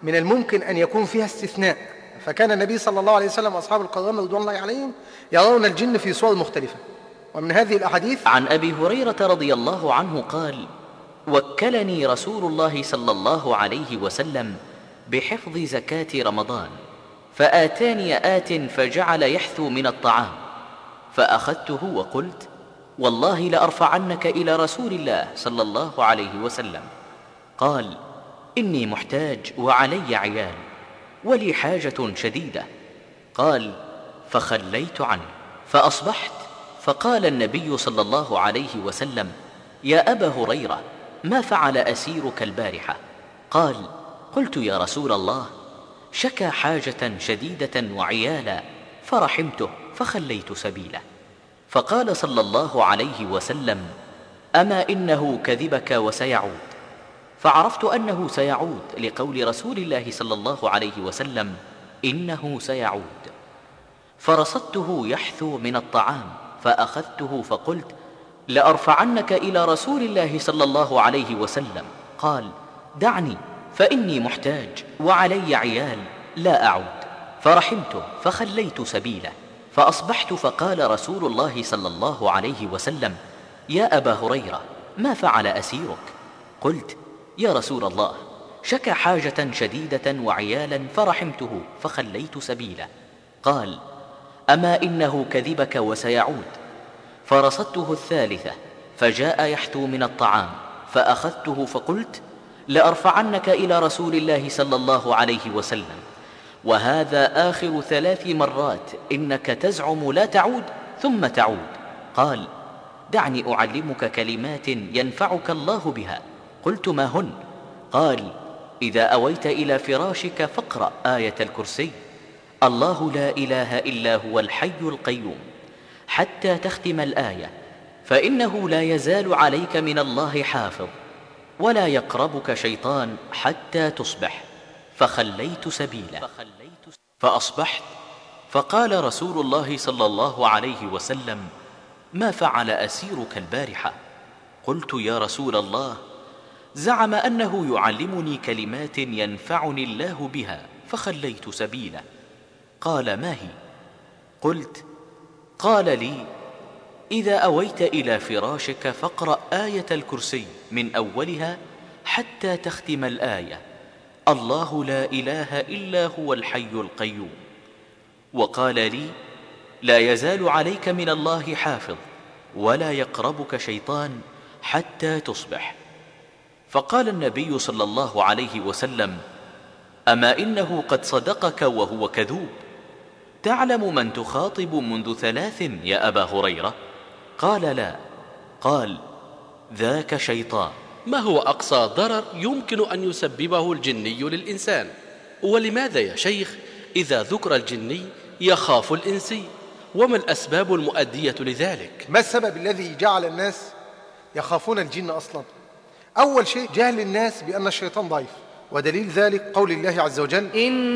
من الممكن أن يكون فيها استثناء، فكان النبي صلى الله عليه وسلم وأصحاب القرآن رضوان الله عليهم يرون الجن في صور مختلفة. ومن هذه الأحاديث عن أبي هريرة رضي الله عنه قال: وكلني رسول الله صلى الله عليه وسلم بحفظ زكاة رمضان، فآتاني آت فجعل يحثو من الطعام، فأخذته وقلت: والله لأرفعنك إلى رسول الله صلى الله عليه وسلم. قال: إني محتاج وعلي عيال ولي حاجة شديدة. قال: فخليت عنه، فأصبحت فقال النبي صلى الله عليه وسلم: يا أبا هريرة، ما فعل أسيرك البارحة؟ قال: قلت يا رسول الله، شكى حاجة شديدة وعيالا فرحمته فخليت سبيله. فقال صلى الله عليه وسلم: أما إنه كذبك وسيعود. فعرفت أنه سيعود لقول رسول الله صلى الله عليه وسلم: إنه سيعود. فرصدته يحثو من الطعام، فأخذته فقلت: لأرفعنك إلى رسول الله صلى الله عليه وسلم. قال: دعني فإني محتاج وعلي عيال لا أعود. فرحمته فخليت سبيله. فأصبحت فقال رسول الله صلى الله عليه وسلم: يا أبا هريرة، ما فعل أسيرك؟ قلت: يا رسول الله، شكى حاجة شديدة وعيالا فرحمته فخليت سبيله. قال: أما إنه كذبك وسيعود. فرصدته الثالثة فجاء يحثو من الطعام، فأخذته فقلت: لأرفعنك إلى رسول الله صلى الله عليه وسلم، وهذا آخر ثلاث مرات إنك تزعم لا تعود ثم تعود. قال: دعني أعلمك كلمات ينفعك الله بها. قلت: ما هن؟ قال: إذا أويت إلى فراشك فاقرأ آية الكرسي: الله لا إله إلا هو الحي القيوم، حتى تختم الآية، فإنه لا يزال عليك من الله حافظ، ولا يقربك شيطان حتى تصبح. فخليت سبيله. فأصبحت فقال رسول الله صلى الله عليه وسلم: ما فعل أسيرك البارحة؟ قلت: يا رسول الله، زعم أنه يعلمني كلمات ينفعني الله بها فخليت سبيله. قال: ما هي؟ قلت: قال لي: إذا أويت إلى فراشك فاقرأ آية الكرسي من أولها حتى تختم الآية: الله لا إله إلا هو الحي القيوم. وقال لي: لا يزال عليك من الله حافظ، ولا يقربك شيطان حتى تصبح. فقال النبي صلى الله عليه وسلم: أما إنه قد صدقك وهو كذوب. تعلم من تخاطب منذ ثلاث يا أبا هريرة؟ قال: لا. قال: ذاك شيطان. ما هو أقصى ضرر يمكن أن يسببه الجني للإنسان؟ ولماذا يا شيخ إذا ذكر الجني يخاف الإنسي؟ وما الأسباب المؤدية لذلك؟ ما السبب الذي جعل الناس يخافون الجن أصلا؟ أول شيء جهل الناس بأن الشيطان ضعيف، ودليل ذلك قول الله عز وجل: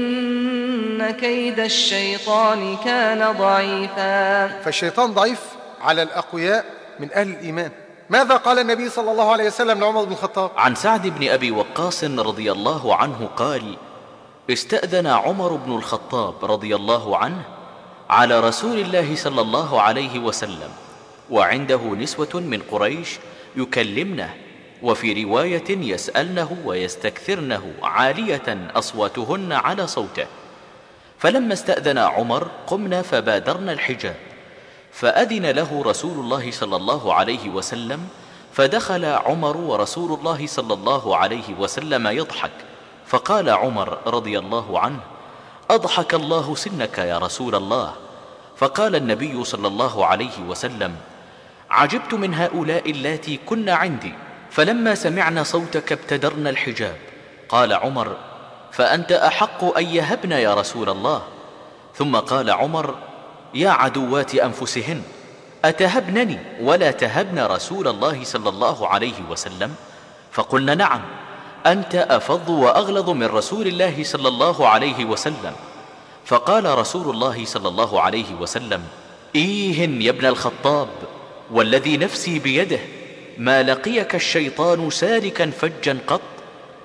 إن كيد الشيطان كان ضعيفا. فالشيطان ضعيف على الأقوياء من أهل الإيمان. ماذا قال النبي صلى الله عليه وسلم لعمر بن الخطاب؟ عن سعد بن أبي وقاص رضي الله عنه قال: استأذن عمر بن الخطاب رضي الله عنه على رسول الله صلى الله عليه وسلم، وعنده نسوة من قريش يكلمنه، وفي رواية يسألنه ويستكثرنه عالية أصواتهن على صوته. فلما استأذن عمر قمنا فبادرنا الحجاب، فأذن له رسول الله صلى الله عليه وسلم، فدخل عمر ورسول الله صلى الله عليه وسلم يضحك. فقال عمر رضي الله عنه: أضحك الله سنك يا رسول الله. فقال النبي صلى الله عليه وسلم: عجبت من هؤلاء اللاتي كن عندي، فلما سمعنا صوتك ابتدرنا الحجاب. قال عمر: فأنت أحق أن يهبن يا رسول الله. ثم قال عمر: يا عدوات أنفسهن، أتهبنني ولا تهبن رسول الله صلى الله عليه وسلم؟ فقلنا: نعم، أنت أفض وأغلظ من رسول الله صلى الله عليه وسلم. فقال رسول الله صلى الله عليه وسلم: إيه يا ابن الخطاب، والذي نفسي بيده ما لقيك الشيطان سالكا فجا قط،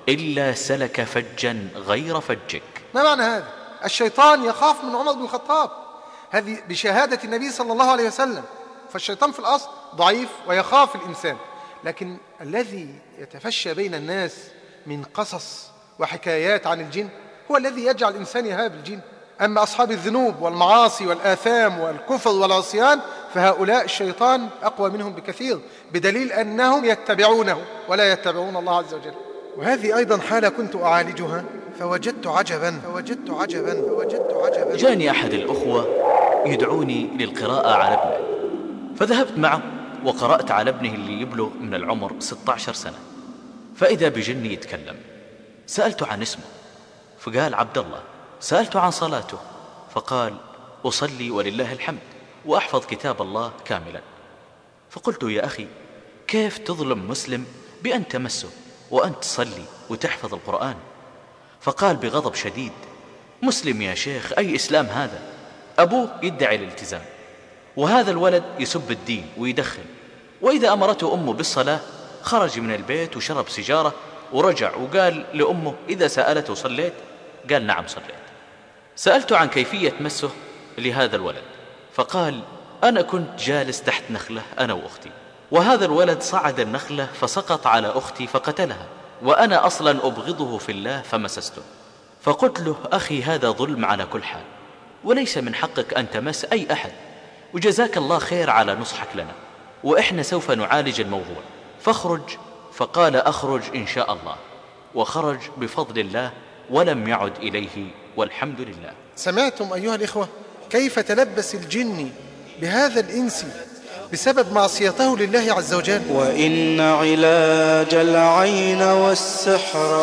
إلا سلك فجا غير فجك. ما معنى هذا؟ الشيطان يخاف من عمر بن الخطاب، هذه بشهادة النبي صلى الله عليه وسلم. فالشيطان في الأصل ضعيف ويخاف الإنسان، لكن الذي يتفشى بين الناس من قصص وحكايات عن الجن هو الذي يجعل الإنسان يهاب الجن. أما أصحاب الذنوب والمعاصي والآثام والكفر والعصيان فهؤلاء الشيطان أقوى منهم بكثير، بدليل أنهم يتبعونه ولا يتبعون الله عز وجل. وهذه أيضا حالة كنت أعالجها فوجدت عجبا فوجدت عجبا فوجدت عجبا جاني أحد الأخوة يدعوني للقراءة على ابنه، فذهبت معه وقرأت على ابنه اللي يبلغ من العمر ستة عشر سنة، فإذا بجني يتكلم. سألته عن اسمه فقال عبد الله. سألته عن صلاته فقال أصلي ولله الحمد وأحفظ كتاب الله كاملا. فقلت يا أخي كيف تظلم مسلم بأن تمسه وأنت تصلي وتحفظ القرآن؟ فقال بغضب شديد مسلم يا شيخ؟ أي إسلام هذا؟ أبوه يدعي الالتزام وهذا الولد يسب الدين ويدخن، وإذا أمرته أمه بالصلاة خرج من البيت وشرب سيجارة ورجع وقال لأمه إذا سألته صليت؟ قال نعم صليت. سألته عن كيفية مسه لهذا الولد فقال أنا كنت جالس تحت نخلة أنا وأختي، وهذا الولد صعد النخلة فسقط على أختي فقتلها، وأنا أصلا أبغضه في الله فمسسته. فقلت له أخي هذا ظلم على كل حال، وليس من حقك أن تمس أي أحد، وجزاك الله خير على نصحك لنا، وإحنا سوف نعالج الموضوع فاخرج. فقال أخرج إن شاء الله، وخرج بفضل الله ولم يعد إليه والحمد لله. سمعتم أيها الإخوة كيف تلبس الجن بهذا الإنس بسبب معصيته لله عز وجل؟ وإن علاج العين والسحر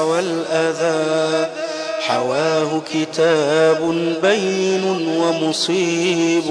والأذى حواه كتاب بين ومصيب،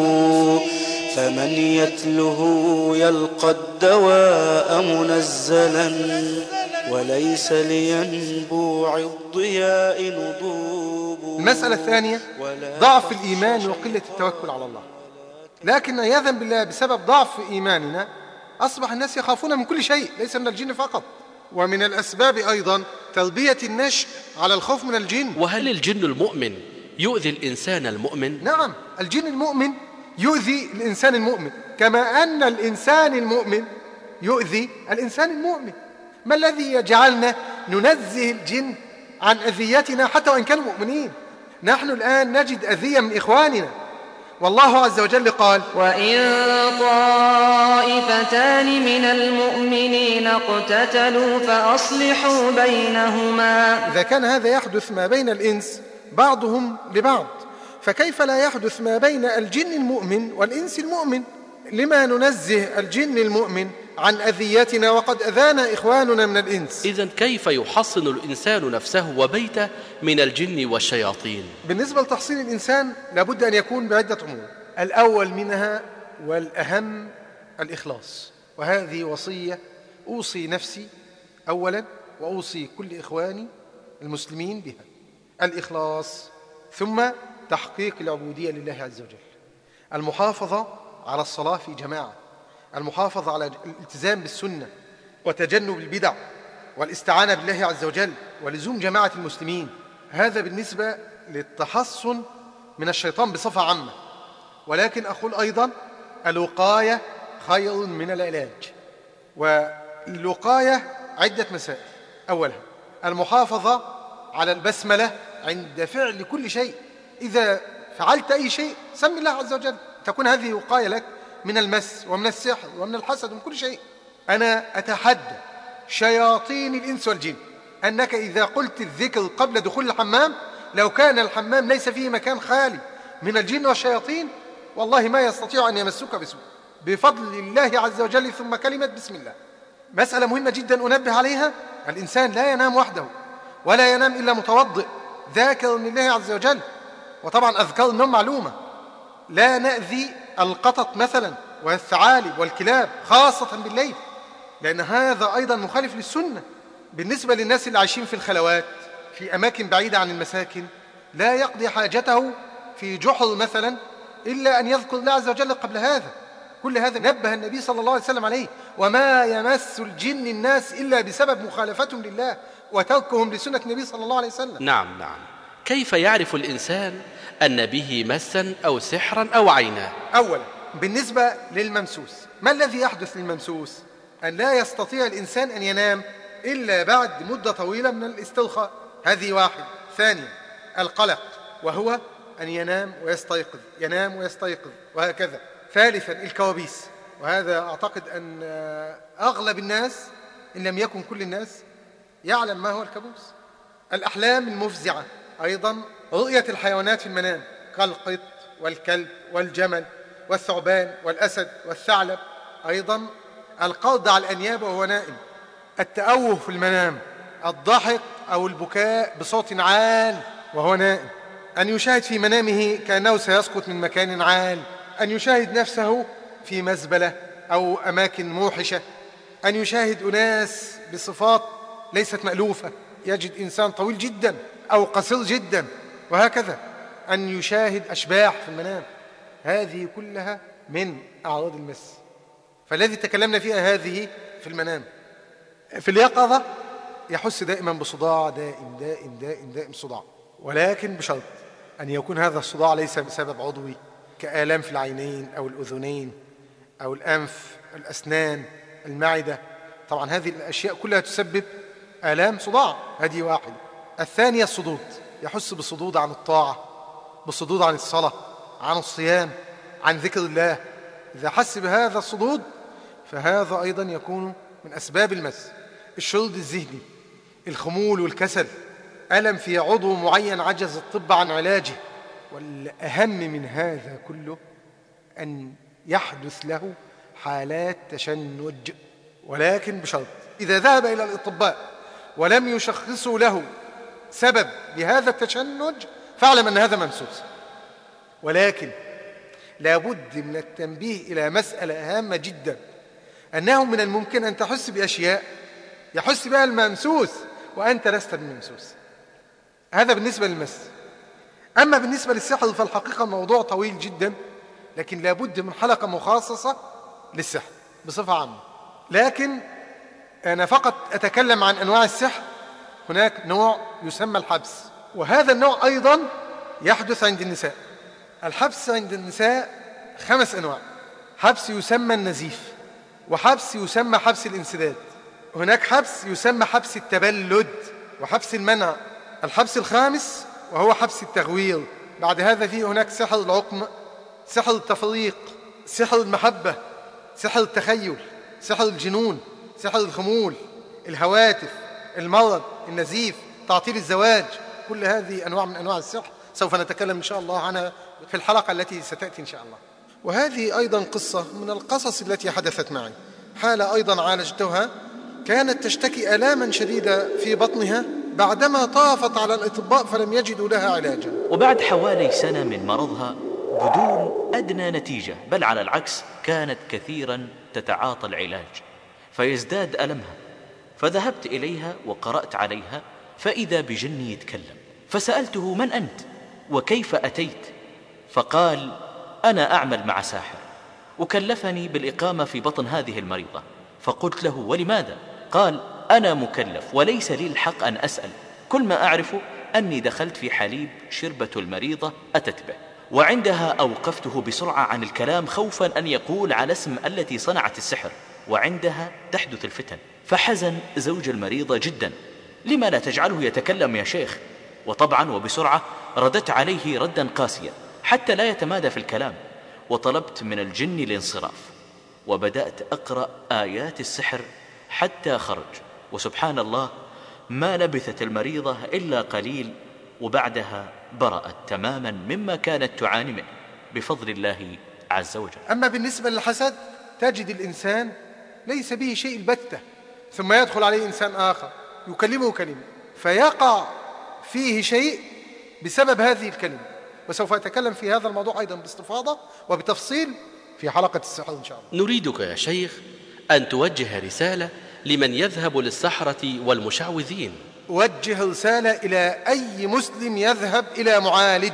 فمن يتله يلقى الدواء منزلا وليس لينبوع الضياء نضوب. المسألة الثانية ضعف الإيمان وقلة التوكل على الله. لكن عياذا بالله بسبب ضعف إيماننا أصبح الناس يخافون من كل شيء، ليس من الجن فقط. ومن الأسباب أيضا تربية النشء على الخوف من الجن. وهل الجن المؤمن يؤذي الإنسان المؤمن؟ نعم، الجن المؤمن يؤذي الإنسان المؤمن، كما أن الإنسان المؤمن يؤذي الإنسان المؤمن. ما الذي يجعلنا ننزه الجن عن أذيتنا حتى وإن كانوا مؤمنين؟ نحن الآن نجد أذية من إخواننا، والله عز وجل قال وإن طائفتان من المؤمنين اقتتلوا فأصلحوا بينهما. إذا كان هذا يحدث ما بين الإنس بعضهم لبعض، فكيف لا يحدث ما بين الجن المؤمن والإنس المؤمن؟ لما ننزه الجن المؤمن عن أذيتنا وقد أذانا إخواننا من الإنس؟ إذن كيف يحصن الإنسان نفسه وبيته من الجن والشياطين؟ بالنسبة لتحصين الإنسان لابد أن يكون بعدة أمور. الأول منها والأهم الإخلاص، وهذه وصية أوصي نفسي أولا وأوصي كل إخواني المسلمين بها: الإخلاص، ثم تحقيق العبودية لله عز وجل، المحافظة على الصلاة في جماعة، المحافظة على الالتزام بالسنة وتجنب البدع، والاستعانة بالله عز وجل، ولزوم جماعة المسلمين. هذا بالنسبة للتحصن من الشيطان بصفة عامة. ولكن أقول أيضا الوقاية خير من العلاج. والوقاية عدة مسائل: أولها المحافظة على البسملة عند فعل كل شيء. إذا فعلت أي شيء سم الله عز وجل، تكون هذه وقاية لك من المس ومن السحر ومن الحسد ومن كل شيء. أنا أتحدى شياطين الإنس والجن أنك إذا قلت الذكر قبل دخول الحمام، لو كان الحمام ليس فيه مكان خالي من الجن والشياطين، والله ما يستطيع أن يمسك بسوء بفضل الله عز وجل. ثم كلمة بسم الله، مسألة مهمة جدا أنبه عليها: الإنسان لا ينام وحده، ولا ينام إلا متوضئ ذاكر لله عز وجل. وطبعا أذكار النوم معلومة، لا نأذي القطط مثلا والثعالب والكلاب خاصة بالليل، لأن هذا أيضا مخالف للسنة. بالنسبة للناس اللي عايشين في الخلوات في أماكن بعيدة عن المساكن، لا يقضي حاجته في جحر مثلا إلا أن يذكر الله عز وجل قبل هذا. كل هذا نبه النبي صلى الله عليه وسلم عليه: وما يمس الجن الناس إلا بسبب مخالفتهم لله. وتركهم لسنة النبي صلى الله عليه وسلم. نعم نعم. كيف يعرف الإنسان أن به مسا أو سحرا أو عينا؟ أولا بالنسبة للممسوس، ما الذي يحدث للممسوس؟ أن لا يستطيع الإنسان أن ينام إلا بعد مدة طويلة من الاسترخاء، هذه واحد. ثانيا القلق، وهو أن ينام ويستيقظ، ينام ويستيقظ وهكذا. ثالثا الكوابيس، وهذا أعتقد أن أغلب الناس إن لم يكن كل الناس يعلم ما هو الكابوس. الأحلام المفزعة، أيضا رؤية الحيوانات في المنام كالقط والكلب والجمل والثعبان والأسد والثعلب، أيضا القرض على الأنياب وهو نائم، التأوه في المنام، الضحك أو البكاء بصوت عال وهو نائم، أن يشاهد في منامه كأنه سيسقط من مكان عال، أن يشاهد نفسه في مزبلة أو أماكن موحشة، أن يشاهد أناس بصفات ليست مألوفة، يجد إنسان طويل جدا أو قصير جدا وهكذا، أن يشاهد أشباح في المنام. هذه كلها من أعراض المس، فالذي تكلمنا فيها هذه في المنام. في اليقظة يحس دائما بصداع دائم دائم دائم دائم صداع، ولكن بشرط أن يكون هذا الصداع ليس بسبب عضوي كآلام في العينين أو الأذنين أو الأنف، الأسنان، المعدة. طبعا هذه الأشياء كلها تسبب آلام صداع، هذه واحدة. الثانية الصدود، يحس بصدود عن الطاعة، بصدود عن الصلاة، عن الصيام، عن ذكر الله. إذا حس بهذا الصدود فهذا أيضا يكون من أسباب المس. الشرود الذهني، الخمول والكسل، ألم في عضو معين عجز الطب عن علاجه. والأهم من هذا كله أن يحدث له حالات تشنج، ولكن بشرط إذا ذهب إلى الأطباء ولم يشخصوا له سبب لهذا التشنج فاعلم أن هذا ممسوس. ولكن لابد من التنبيه إلى مسألة هامة جدا، أنه من الممكن أن تحس بأشياء يحس بها الممسوس وأنت لست بالممسوس. هذا بالنسبة للمس. أما بالنسبة للسحر فالحقيقة الموضوع طويل جدا، لكن لابد من حلقة مخصصة للسحر بصفة عامة. لكن أنا فقط أتكلم عن أنواع السحر. هناك نوع يسمى الحبس، وهذا النوع أيضا يحدث عند النساء. الحبس عند النساء خمس أنواع. حبس يسمى النزيف، وحبس يسمى حبس الانسداد، هناك حبس يسمى حبس التبلد، وحبس المنع. الحبس الخامس وهو حبس التغوير. بعد هذا فيه هناك سحر العقم، سحر التفريق، سحر المحبة، سحر التخيل، سحر الجنون، سحر الخمول، الهواتف، المرض، النزيف، تعطيل الزواج. كل هذه أنواع من أنواع السحر سوف نتكلم إن شاء الله عنها في الحلقة التي ستأتي إن شاء الله. وهذه أيضا قصة من القصص التي حدثت معي. حالة أيضا عالجتها، كانت تشتكي آلاما شديدة في بطنها بعدما طافت على الأطباء فلم يجدوا لها علاجا. وبعد حوالي سنة من مرضها بدون أدنى نتيجة، بل على العكس كانت كثيرا تتعاطى العلاج فيزداد ألمها، فذهبت إليها وقرأت عليها فإذا بجني يتكلم، فسألته: من أنت وكيف أتيت؟ فقال: أنا أعمل مع ساحر وكلفني بالإقامة في بطن هذه المريضة. فقلت له: ولماذا؟ قال: أنا مكلف وليس لي الحق أن أسأل، كل ما أعرفه أني دخلت في حليب شربة المريضة أتت به، وعندها أوقفته بسرعة عن الكلام خوفا أن يقول على اسم التي صنعت السحر، وعندها تحدث الفتن. فحزن زوج المريضة جدا: لما لا تجعله يتكلم يا شيخ؟ وطبعا وبسرعة ردت عليه ردا قاسيا حتى لا يتمادى في الكلام، وطلبت من الجن الانصراف، وبدأت أقرأ آيات السحر حتى خرج. وسبحان الله ما لبثت المريضة إلا قليل وبعدها برأت تماما مما كانت تعاني منه بفضل الله عز وجل. أما بالنسبة للحسد تجد الإنسان ليس به شيء البتة، ثم يدخل عليه إنسان آخر يكلمه كلمة فيقع فيه شيء بسبب هذه الكلمة، وسوف أتكلم في هذا الموضوع أيضا باستفاضة وبتفصيل في حلقة السحر إن شاء الله. نريدك يا شيخ أن توجه رسالة لمن يذهب للسحرة والمشعوذين. وجه رسالة إلى أي مسلم يذهب إلى معالج.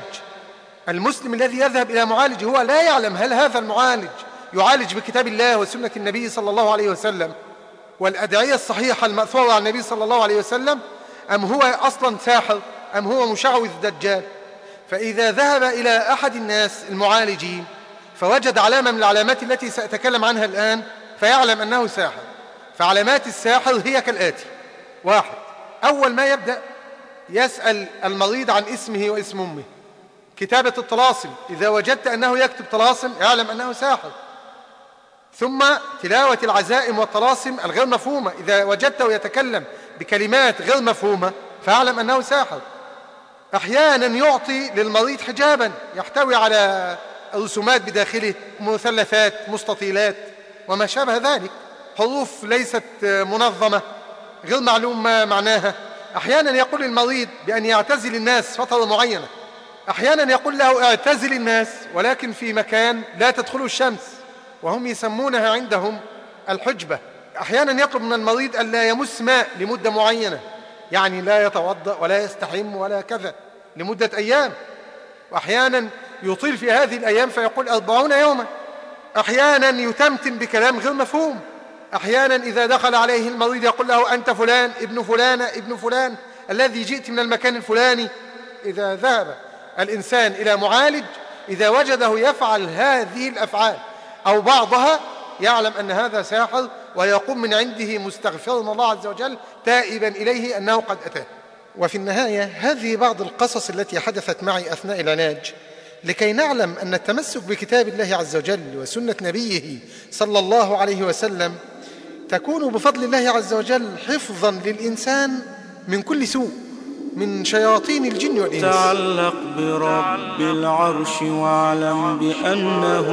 المسلم الذي يذهب إلى معالج هو لا يعلم هل هذا المعالج يعالج بكتاب الله وسنة النبي صلى الله عليه وسلم والأدعية الصحيحة المأثورة عن النبي صلى الله عليه وسلم، أم هو أصلا ساحر أم هو مشعوذ دجال. فإذا ذهب إلى أحد الناس المعالجين فوجد علامة من العلامات التي سأتكلم عنها الآن فيعلم أنه ساحر. فعلامات الساحر هي كالآتي: واحد، أول ما يبدأ يسأل المريض عن اسمه واسم أمه. كتابة الطلاسم، إذا وجدت أنه يكتب طلاسم اعلم أنه ساحر. ثم تلاوة العزائم والطلاسم الغير مفهومة، إذا وجدته يتكلم بكلمات غير مفهومة فاعلم أنه ساحر. أحيانا يعطي للمريض حجابا يحتوي على رسومات بداخله، مثلثات، مستطيلات وما شابه ذلك، حروف ليست منظمة غير معلوم ما معناها. أحيانا يقول للمريض بأن يعتزل الناس فترة معينة، أحيانا يقول له اعتزل الناس ولكن في مكان لا تدخله الشمس، وهم يسمونها عندهم الحجبة. أحيانا يطلب من المريض أن لا يمس ماء لمدة معينة، يعني لا يتوضأ ولا يستحم ولا كذا لمدة أيام. وأحيانا يطيل في هذه الأيام فيقول أربعون يوما. أحيانا يتمتم بكلام غير مفهوم. أحيانا إذا دخل عليه المريض يقول له أنت فلان ابن فلان ابن فلان الذي جئت من المكان الفلاني. إذا ذهب الإنسان إلى معالج إذا وجده يفعل هذه الأفعال أو بعضها يعلم أن هذا ساحر، ويقوم من عنده مستغفرا الله عز وجل تائبا إليه أنه قد أتاه. وفي النهاية هذه بعض القصص التي حدثت معي أثناء العلاج لكي نعلم أن التمسك بكتاب الله عز وجل وسنة نبيه صلى الله عليه وسلم تكون بفضل الله عز وجل حفظا للإنسان من كل سوء من شياطين الجن والإنس. تعلق برب العرش واعلم بأنه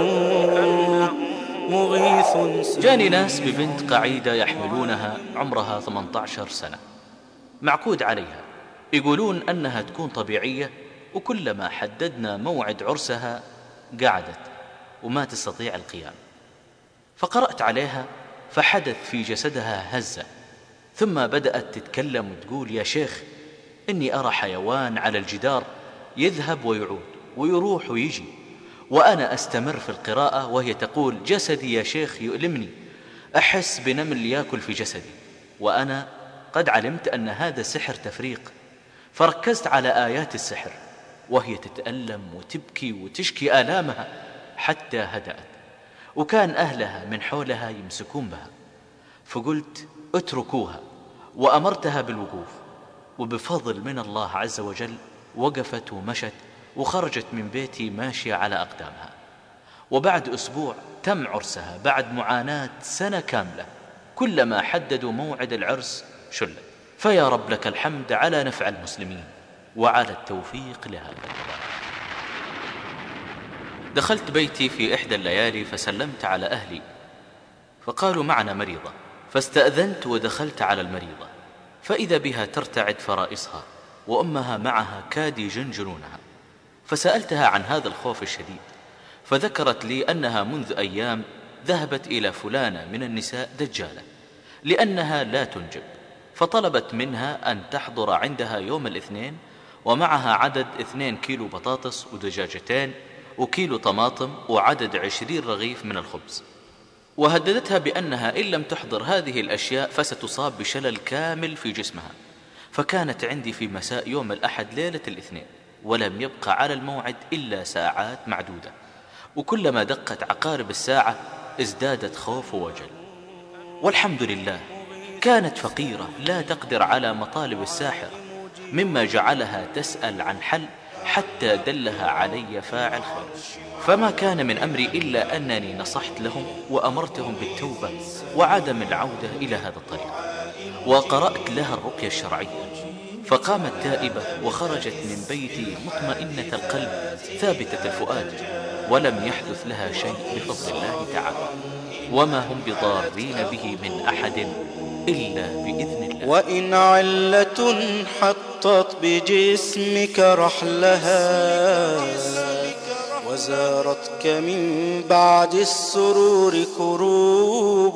مغيث. جاني ناس ببنت قعيدة يحملونها عمرها ثمانية عشر سنة، معقود عليها، يقولون أنها تكون طبيعية، وكلما حددنا موعد عرسها قعدت وما تستطيع القيام. فقرأت عليها فحدث في جسدها هزة، ثم بدأت تتكلم وتقول يا شيخ إني أرى حيوان على الجدار يذهب ويعود ويروح ويجي، وأنا أستمر في القراءة وهي تقول جسدي يا شيخ يؤلمني، أحس بنمل يأكل في جسدي. وأنا قد علمت أن هذا سحر تفريق، فركزت على آيات السحر وهي تتألم وتبكي وتشكي آلامها حتى هدأت، وكان أهلها من حولها يمسكون بها. فقلت اتركوها وأمرتها بالوقوف، وبفضل من الله عز وجل وقفت ومشت وخرجت من بيتي ماشية على أقدامها. وبعد أسبوع تم عرسها بعد معاناة سنة كاملة، كلما حددوا موعد العرس شلت. فيا رب لك الحمد على نفع المسلمين وعلى التوفيق لهذا. دخلت بيتي في إحدى الليالي فسلمت على أهلي فقالوا معنا مريضة، فاستأذنت ودخلت على المريضة فإذا بها ترتعد فرائصها وأمها معها كاد يجنجنونها. فسألتها عن هذا الخوف الشديد، فذكرت لي أنها منذ أيام ذهبت إلى فلانة من النساء دجالة لأنها لا تنجب، فطلبت منها أن تحضر عندها يوم الاثنين ومعها عدد اثنين كيلو بطاطس ودجاجتين وكيلو طماطم وعدد عشرين رغيف من الخبز، وهددتها بأنها إن لم تحضر هذه الأشياء فستصاب بشلل كامل في جسمها. فكانت عندي في مساء يوم الأحد ليلة الاثنين، ولم يبقى على الموعد إلا ساعات معدودة، وكلما دقت عقارب الساعة ازدادت خوف ووجل. والحمد لله كانت فقيرة لا تقدر على مطالب الساحر، مما جعلها تسأل عن حل حتى دلها علي فاعل خير. فما كان من أمري إلا أنني نصحت لهم وأمرتهم بالتوبة وعدم العودة إلى هذا الطريق، وقرأت لها الرقية الشرعية، فقامت تائبة وخرجت من بيتي مطمئنة القلب ثابتة الفؤاد، ولم يحدث لها شيء بفضل الله تعالى، وما هم بضارين به من أحد إلا بإذن الله. وإن علة حطت بجسمك رحلها وزارتك من بعد السرور كروب،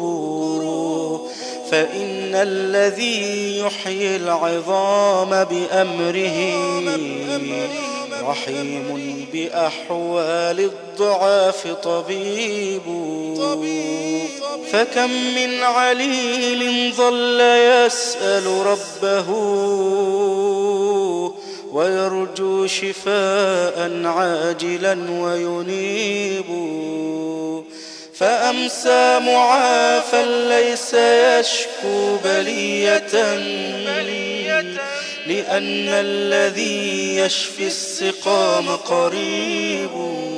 فإن الذي يحيي العظام بأمره رحيم بأحوال الضعاف طبيب. فكم من عليل ظل يسأل ربه ويرجو شفاء عاجلا وينيب، فأمسى معافى ليس يشكو بلية، لأن الذي يشفي السقام قريب.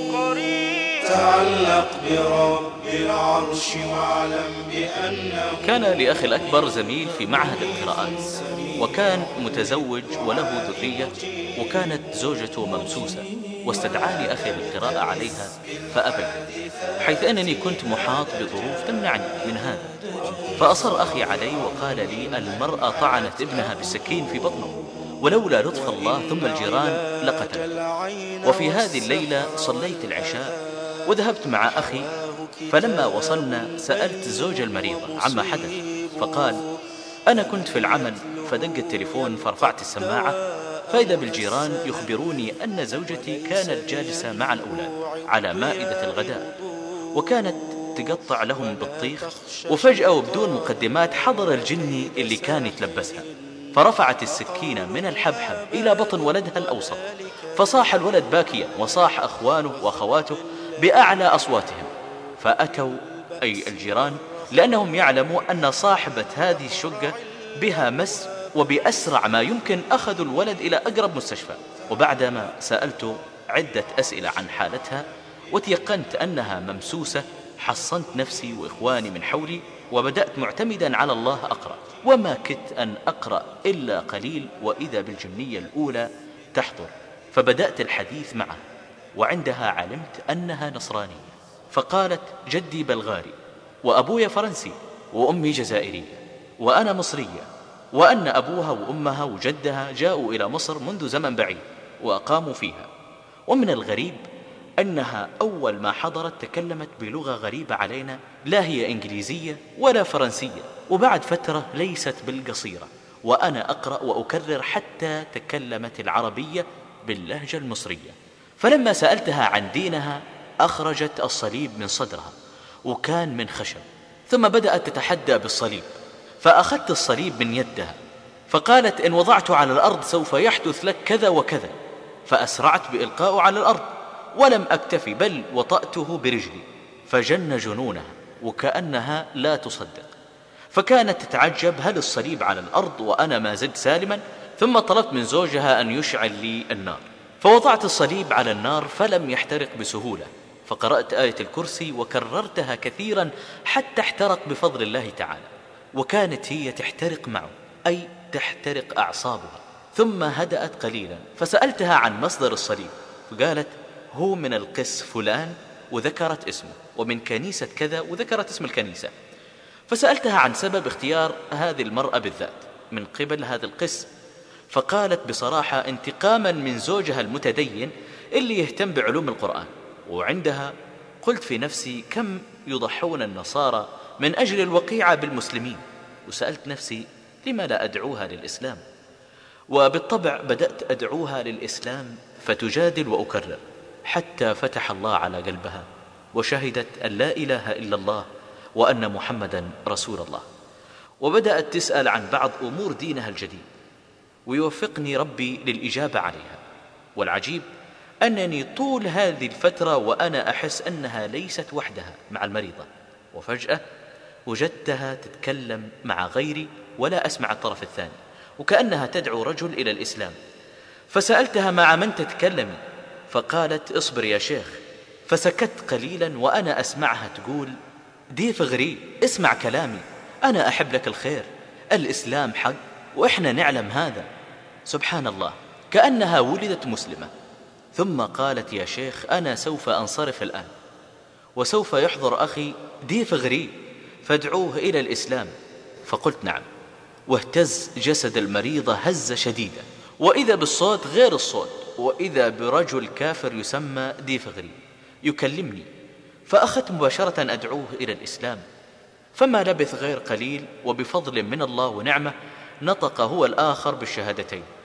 تعلق برب العرش واعلم بأنه كان لأخي الأكبر زميل في معهد القراءات، وكان متزوج وله ذرية، وكانت زوجته ممسوسة، واستدعاني أخي للقراءة عليها فأبيت، حيث أنني كنت محاط بظروف تمنعني من هذا. فأصر أخي علي وقال لي: المرأة طعنت ابنها بالسكين في بطنه، ولولا لطف الله ثم الجيران لقتله. وفي هذه الليلة صليت العشاء وذهبت مع أخي، فلما وصلنا سألت الزوجة المريضة عما حدث، فقال: أنا كنت في العمل فدق التليفون فرفعت السماعة، فإذا بالجيران يخبروني أن زوجتي كانت جالسة مع الأولاد على مائدة الغداء، وكانت تقطع لهم بطيخ، وفجأة وبدون مقدمات حضر الجني اللي كان يتلبسها، فرفعت السكينة من الحبحب إلى بطن ولدها الأوسط، فصاح الولد باكيا، وصاح أخوانه وأخواته بأعلى أصواتهم، فأتوا أي الجيران لأنهم يعلموا أن صاحبة هذه الشقة بها مس، وبأسرع ما يمكن أخذوا الولد إلى أقرب مستشفى. وبعدما سألت عدة أسئلة عن حالتها وتيقنت أنها ممسوسة، حصنت نفسي وإخواني من حولي، وبدأت معتمدا على الله أقرأ، وما كدت أن أقرأ إلا قليل وإذا بالجنية الأولى تحضر، فبدأت الحديث معه، وعندها علمت أنها نصرانية، فقالت: جدي بلغاري، وأبوي فرنسي، وأمي جزائرية، وأنا مصرية، وأن أبوها وأمها وجدها جاءوا إلى مصر منذ زمن بعيد وأقاموا فيها، ومن الغريب أنها أول ما حضرت تكلمت بلغة غريبة علينا، لا هي إنجليزية ولا فرنسية، وبعد فترة ليست بالقصيرة وأنا أقرأ وأكرر حتى تكلمت العربية باللهجة المصرية. فلما سألتها عن دينها أخرجت الصليب من صدرها، وكان من خشب، ثم بدأت تتحدى بالصليب، فأخذت الصليب من يدها، فقالت: إن وضعته على الأرض سوف يحدث لك كذا وكذا، فأسرعت بإلقائه على الأرض، ولم أكتفي بل وطأته برجلي، فجن جنونها وكأنها لا تصدق، فكانت تتعجب هل الصليب على الأرض وأنا ما زلت سالما. ثم طلبت من زوجها أن يشعل لي النار، فوضعت الصليب على النار فلم يحترق بسهولة، فقرأت آية الكرسي وكررتها كثيرا حتى احترق بفضل الله تعالى، وكانت هي تحترق معه، أي تحترق أعصابها. ثم هدأت قليلا، فسألتها عن مصدر الصليب، فقالت: هو من القس فلان، وذكرت اسمه، ومن كنيسة كذا، وذكرت اسم الكنيسة. فسألتها عن سبب اختيار هذه المرأة بالذات من قبل هذا القس، فقالت بصراحة انتقاما من زوجها المتدين اللي يهتم بعلوم القرآن. وعندها قلت في نفسي: كم يضحون النصارى من أجل الوقيعة بالمسلمين، وسألت نفسي: لما لا أدعوها للإسلام؟ وبالطبع بدأت أدعوها للإسلام، فتجادل وأكرر حتى فتح الله على قلبها، وشهدت أن لا إله إلا الله وأن محمدا رسول الله، وبدأت تسأل عن بعض أمور دينها الجديد، ويوفقني ربي للإجابة عليها. والعجيب أنني طول هذه الفترة وأنا أحس أنها ليست وحدها مع المريضة، وفجأة وجدتها تتكلم مع غيري ولا أسمع الطرف الثاني، وكأنها تدعو رجل إلى الإسلام. فسألتها: مع من تتكلمي؟ فقالت: اصبر يا شيخ. فسكت قليلا وأنا أسمعها تقول: ديف غري، اسمع كلامي، أنا أحب لك الخير، الإسلام حق وإحنا نعلم هذا. سبحان الله، كأنها ولدت مسلمة. ثم قالت: يا شيخ، أنا سوف أنصرف الآن، وسوف يحضر أخي ديف غري فادعوه إلى الإسلام. فقلت: نعم. واهتز جسد المريضة هزة شديدة، وإذا بالصوت غير الصوت، وإذا برجل كافر يسمى ديف غري يكلمني، فأخذت مباشرة أدعوه إلى الإسلام. فما لبث غير قليل، وبفضل من الله ونعمة نطق هو الآخر بالشهادتين،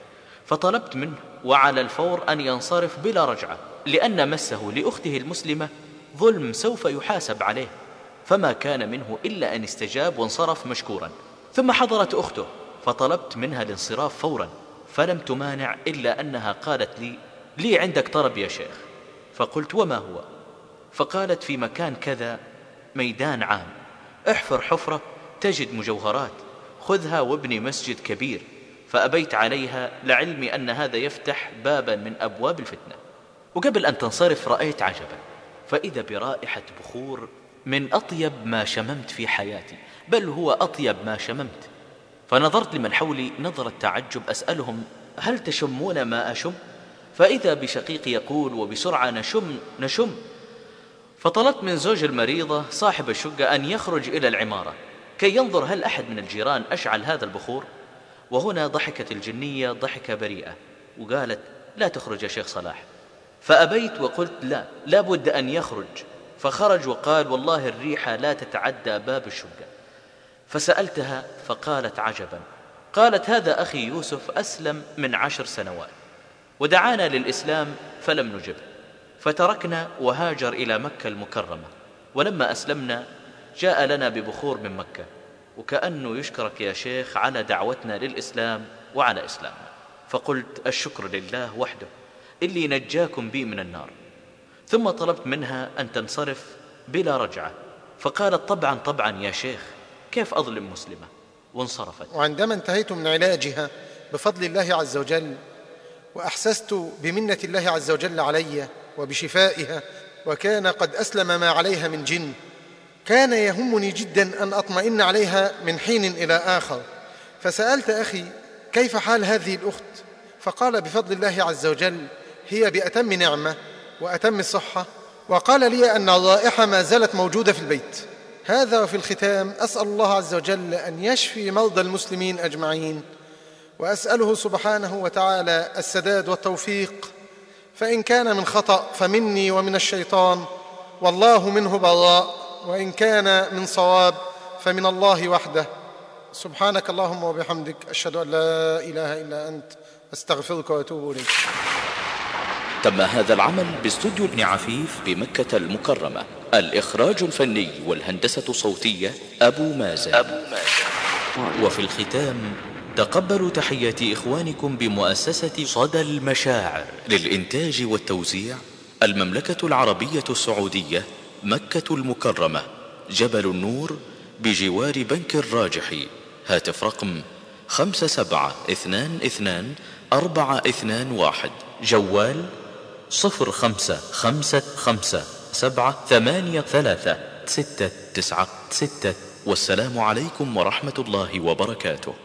فطلبت منه وعلى الفور أن ينصرف بلا رجعة، لأن مسه لأخته المسلمة ظلم سوف يحاسب عليه، فما كان منه إلا أن استجاب وانصرف مشكورا. ثم حضرت أخته فطلبت منها الانصراف فورا، فلم تمانع، إلا أنها قالت لي: لي عندك طلب يا شيخ. فقلت: وما هو؟ فقالت: في مكان كذا ميدان عام، احفر حفرة تجد مجوهرات، خذها وابني مسجد كبير. فأبيت عليها لعلمي أن هذا يفتح بابا من أبواب الفتنة. وقبل أن تنصرف رأيت عجبا، فإذا برائحة بخور من أطيب ما شممت في حياتي، بل هو أطيب ما شممت. فنظرت لمن حولي نظرة تعجب أسألهم: هل تشمون ما أشم؟ فإذا بشقيقي يقول وبسرعة: نشم نشم. فطلبت من زوج المريضة صاحب الشقة أن يخرج إلى العمارة كي ينظر هل أحد من الجيران أشعل هذا البخور. وهنا ضحكت الجنية ضحكة بريئة وقالت: لا تخرج يا شيخ صلاح. فأبيت وقلت: لا لا بد أن يخرج. فخرج وقال: والله الريحة لا تتعدى باب الشقة. فسألتها فقالت عجبا، قالت: هذا أخي يوسف أسلم من عشر سنوات ودعانا للإسلام فلم نجب، فتركنا وهاجر إلى مكة المكرمة، ولما أسلمنا جاء لنا ببخور من مكة، وكأنه يشكرك يا شيخ على دعوتنا للإسلام وعلى إسلامنا. فقلت: الشكر لله وحده اللي نجاكم بي من النار. ثم طلبت منها أن تنصرف بلا رجعة، فقالت: طبعا طبعا يا شيخ، كيف أظلم مسلمة؟ وانصرفت. وعندما انتهيت من علاجها بفضل الله عز وجل، وأحسست بمنة الله عز وجل علي وبشفائها، وكان قد أسلم ما عليها من جن، كان يهمني جدا أن أطمئن عليها من حين إلى آخر. فسألت أخي: كيف حال هذه الأخت؟ فقال: بفضل الله عز وجل هي بأتم نعمة وأتم صحة، وقال لي أن الرائحة ما زالت موجودة في البيت. هذا. وفي الختام أسأل الله عز وجل أن يشفي مرضى المسلمين أجمعين، وأسأله سبحانه وتعالى السداد والتوفيق، فإن كان من خطأ فمني ومن الشيطان والله منه براء، وإن كان من صواب فمن الله وحده. سبحانك اللهم وبحمدك، أشهد أن لا إله إلا أنت، أستغفرك وأتوب إليك. تم هذا العمل باستوديو ابن عفيف بمكة المكرمة. الإخراج الفني والهندسة الصوتية أبو مازن, أبو مازن. وفي الختام تقبلوا تحيات إخوانكم بمؤسسة صدى المشاعر للإنتاج والتوزيع، المملكة العربية السعودية، مكة المكرمة، جبل النور، بجوار بنك الراجحي. هاتف رقم خمسة سبعة اثنان اثنان أربعة اثنان واحد. جوال صفر خمسة خمسة خمسة سبعة ثمانية ثلاثة ستة تسعة ستة. والسلام عليكم ورحمة الله وبركاته.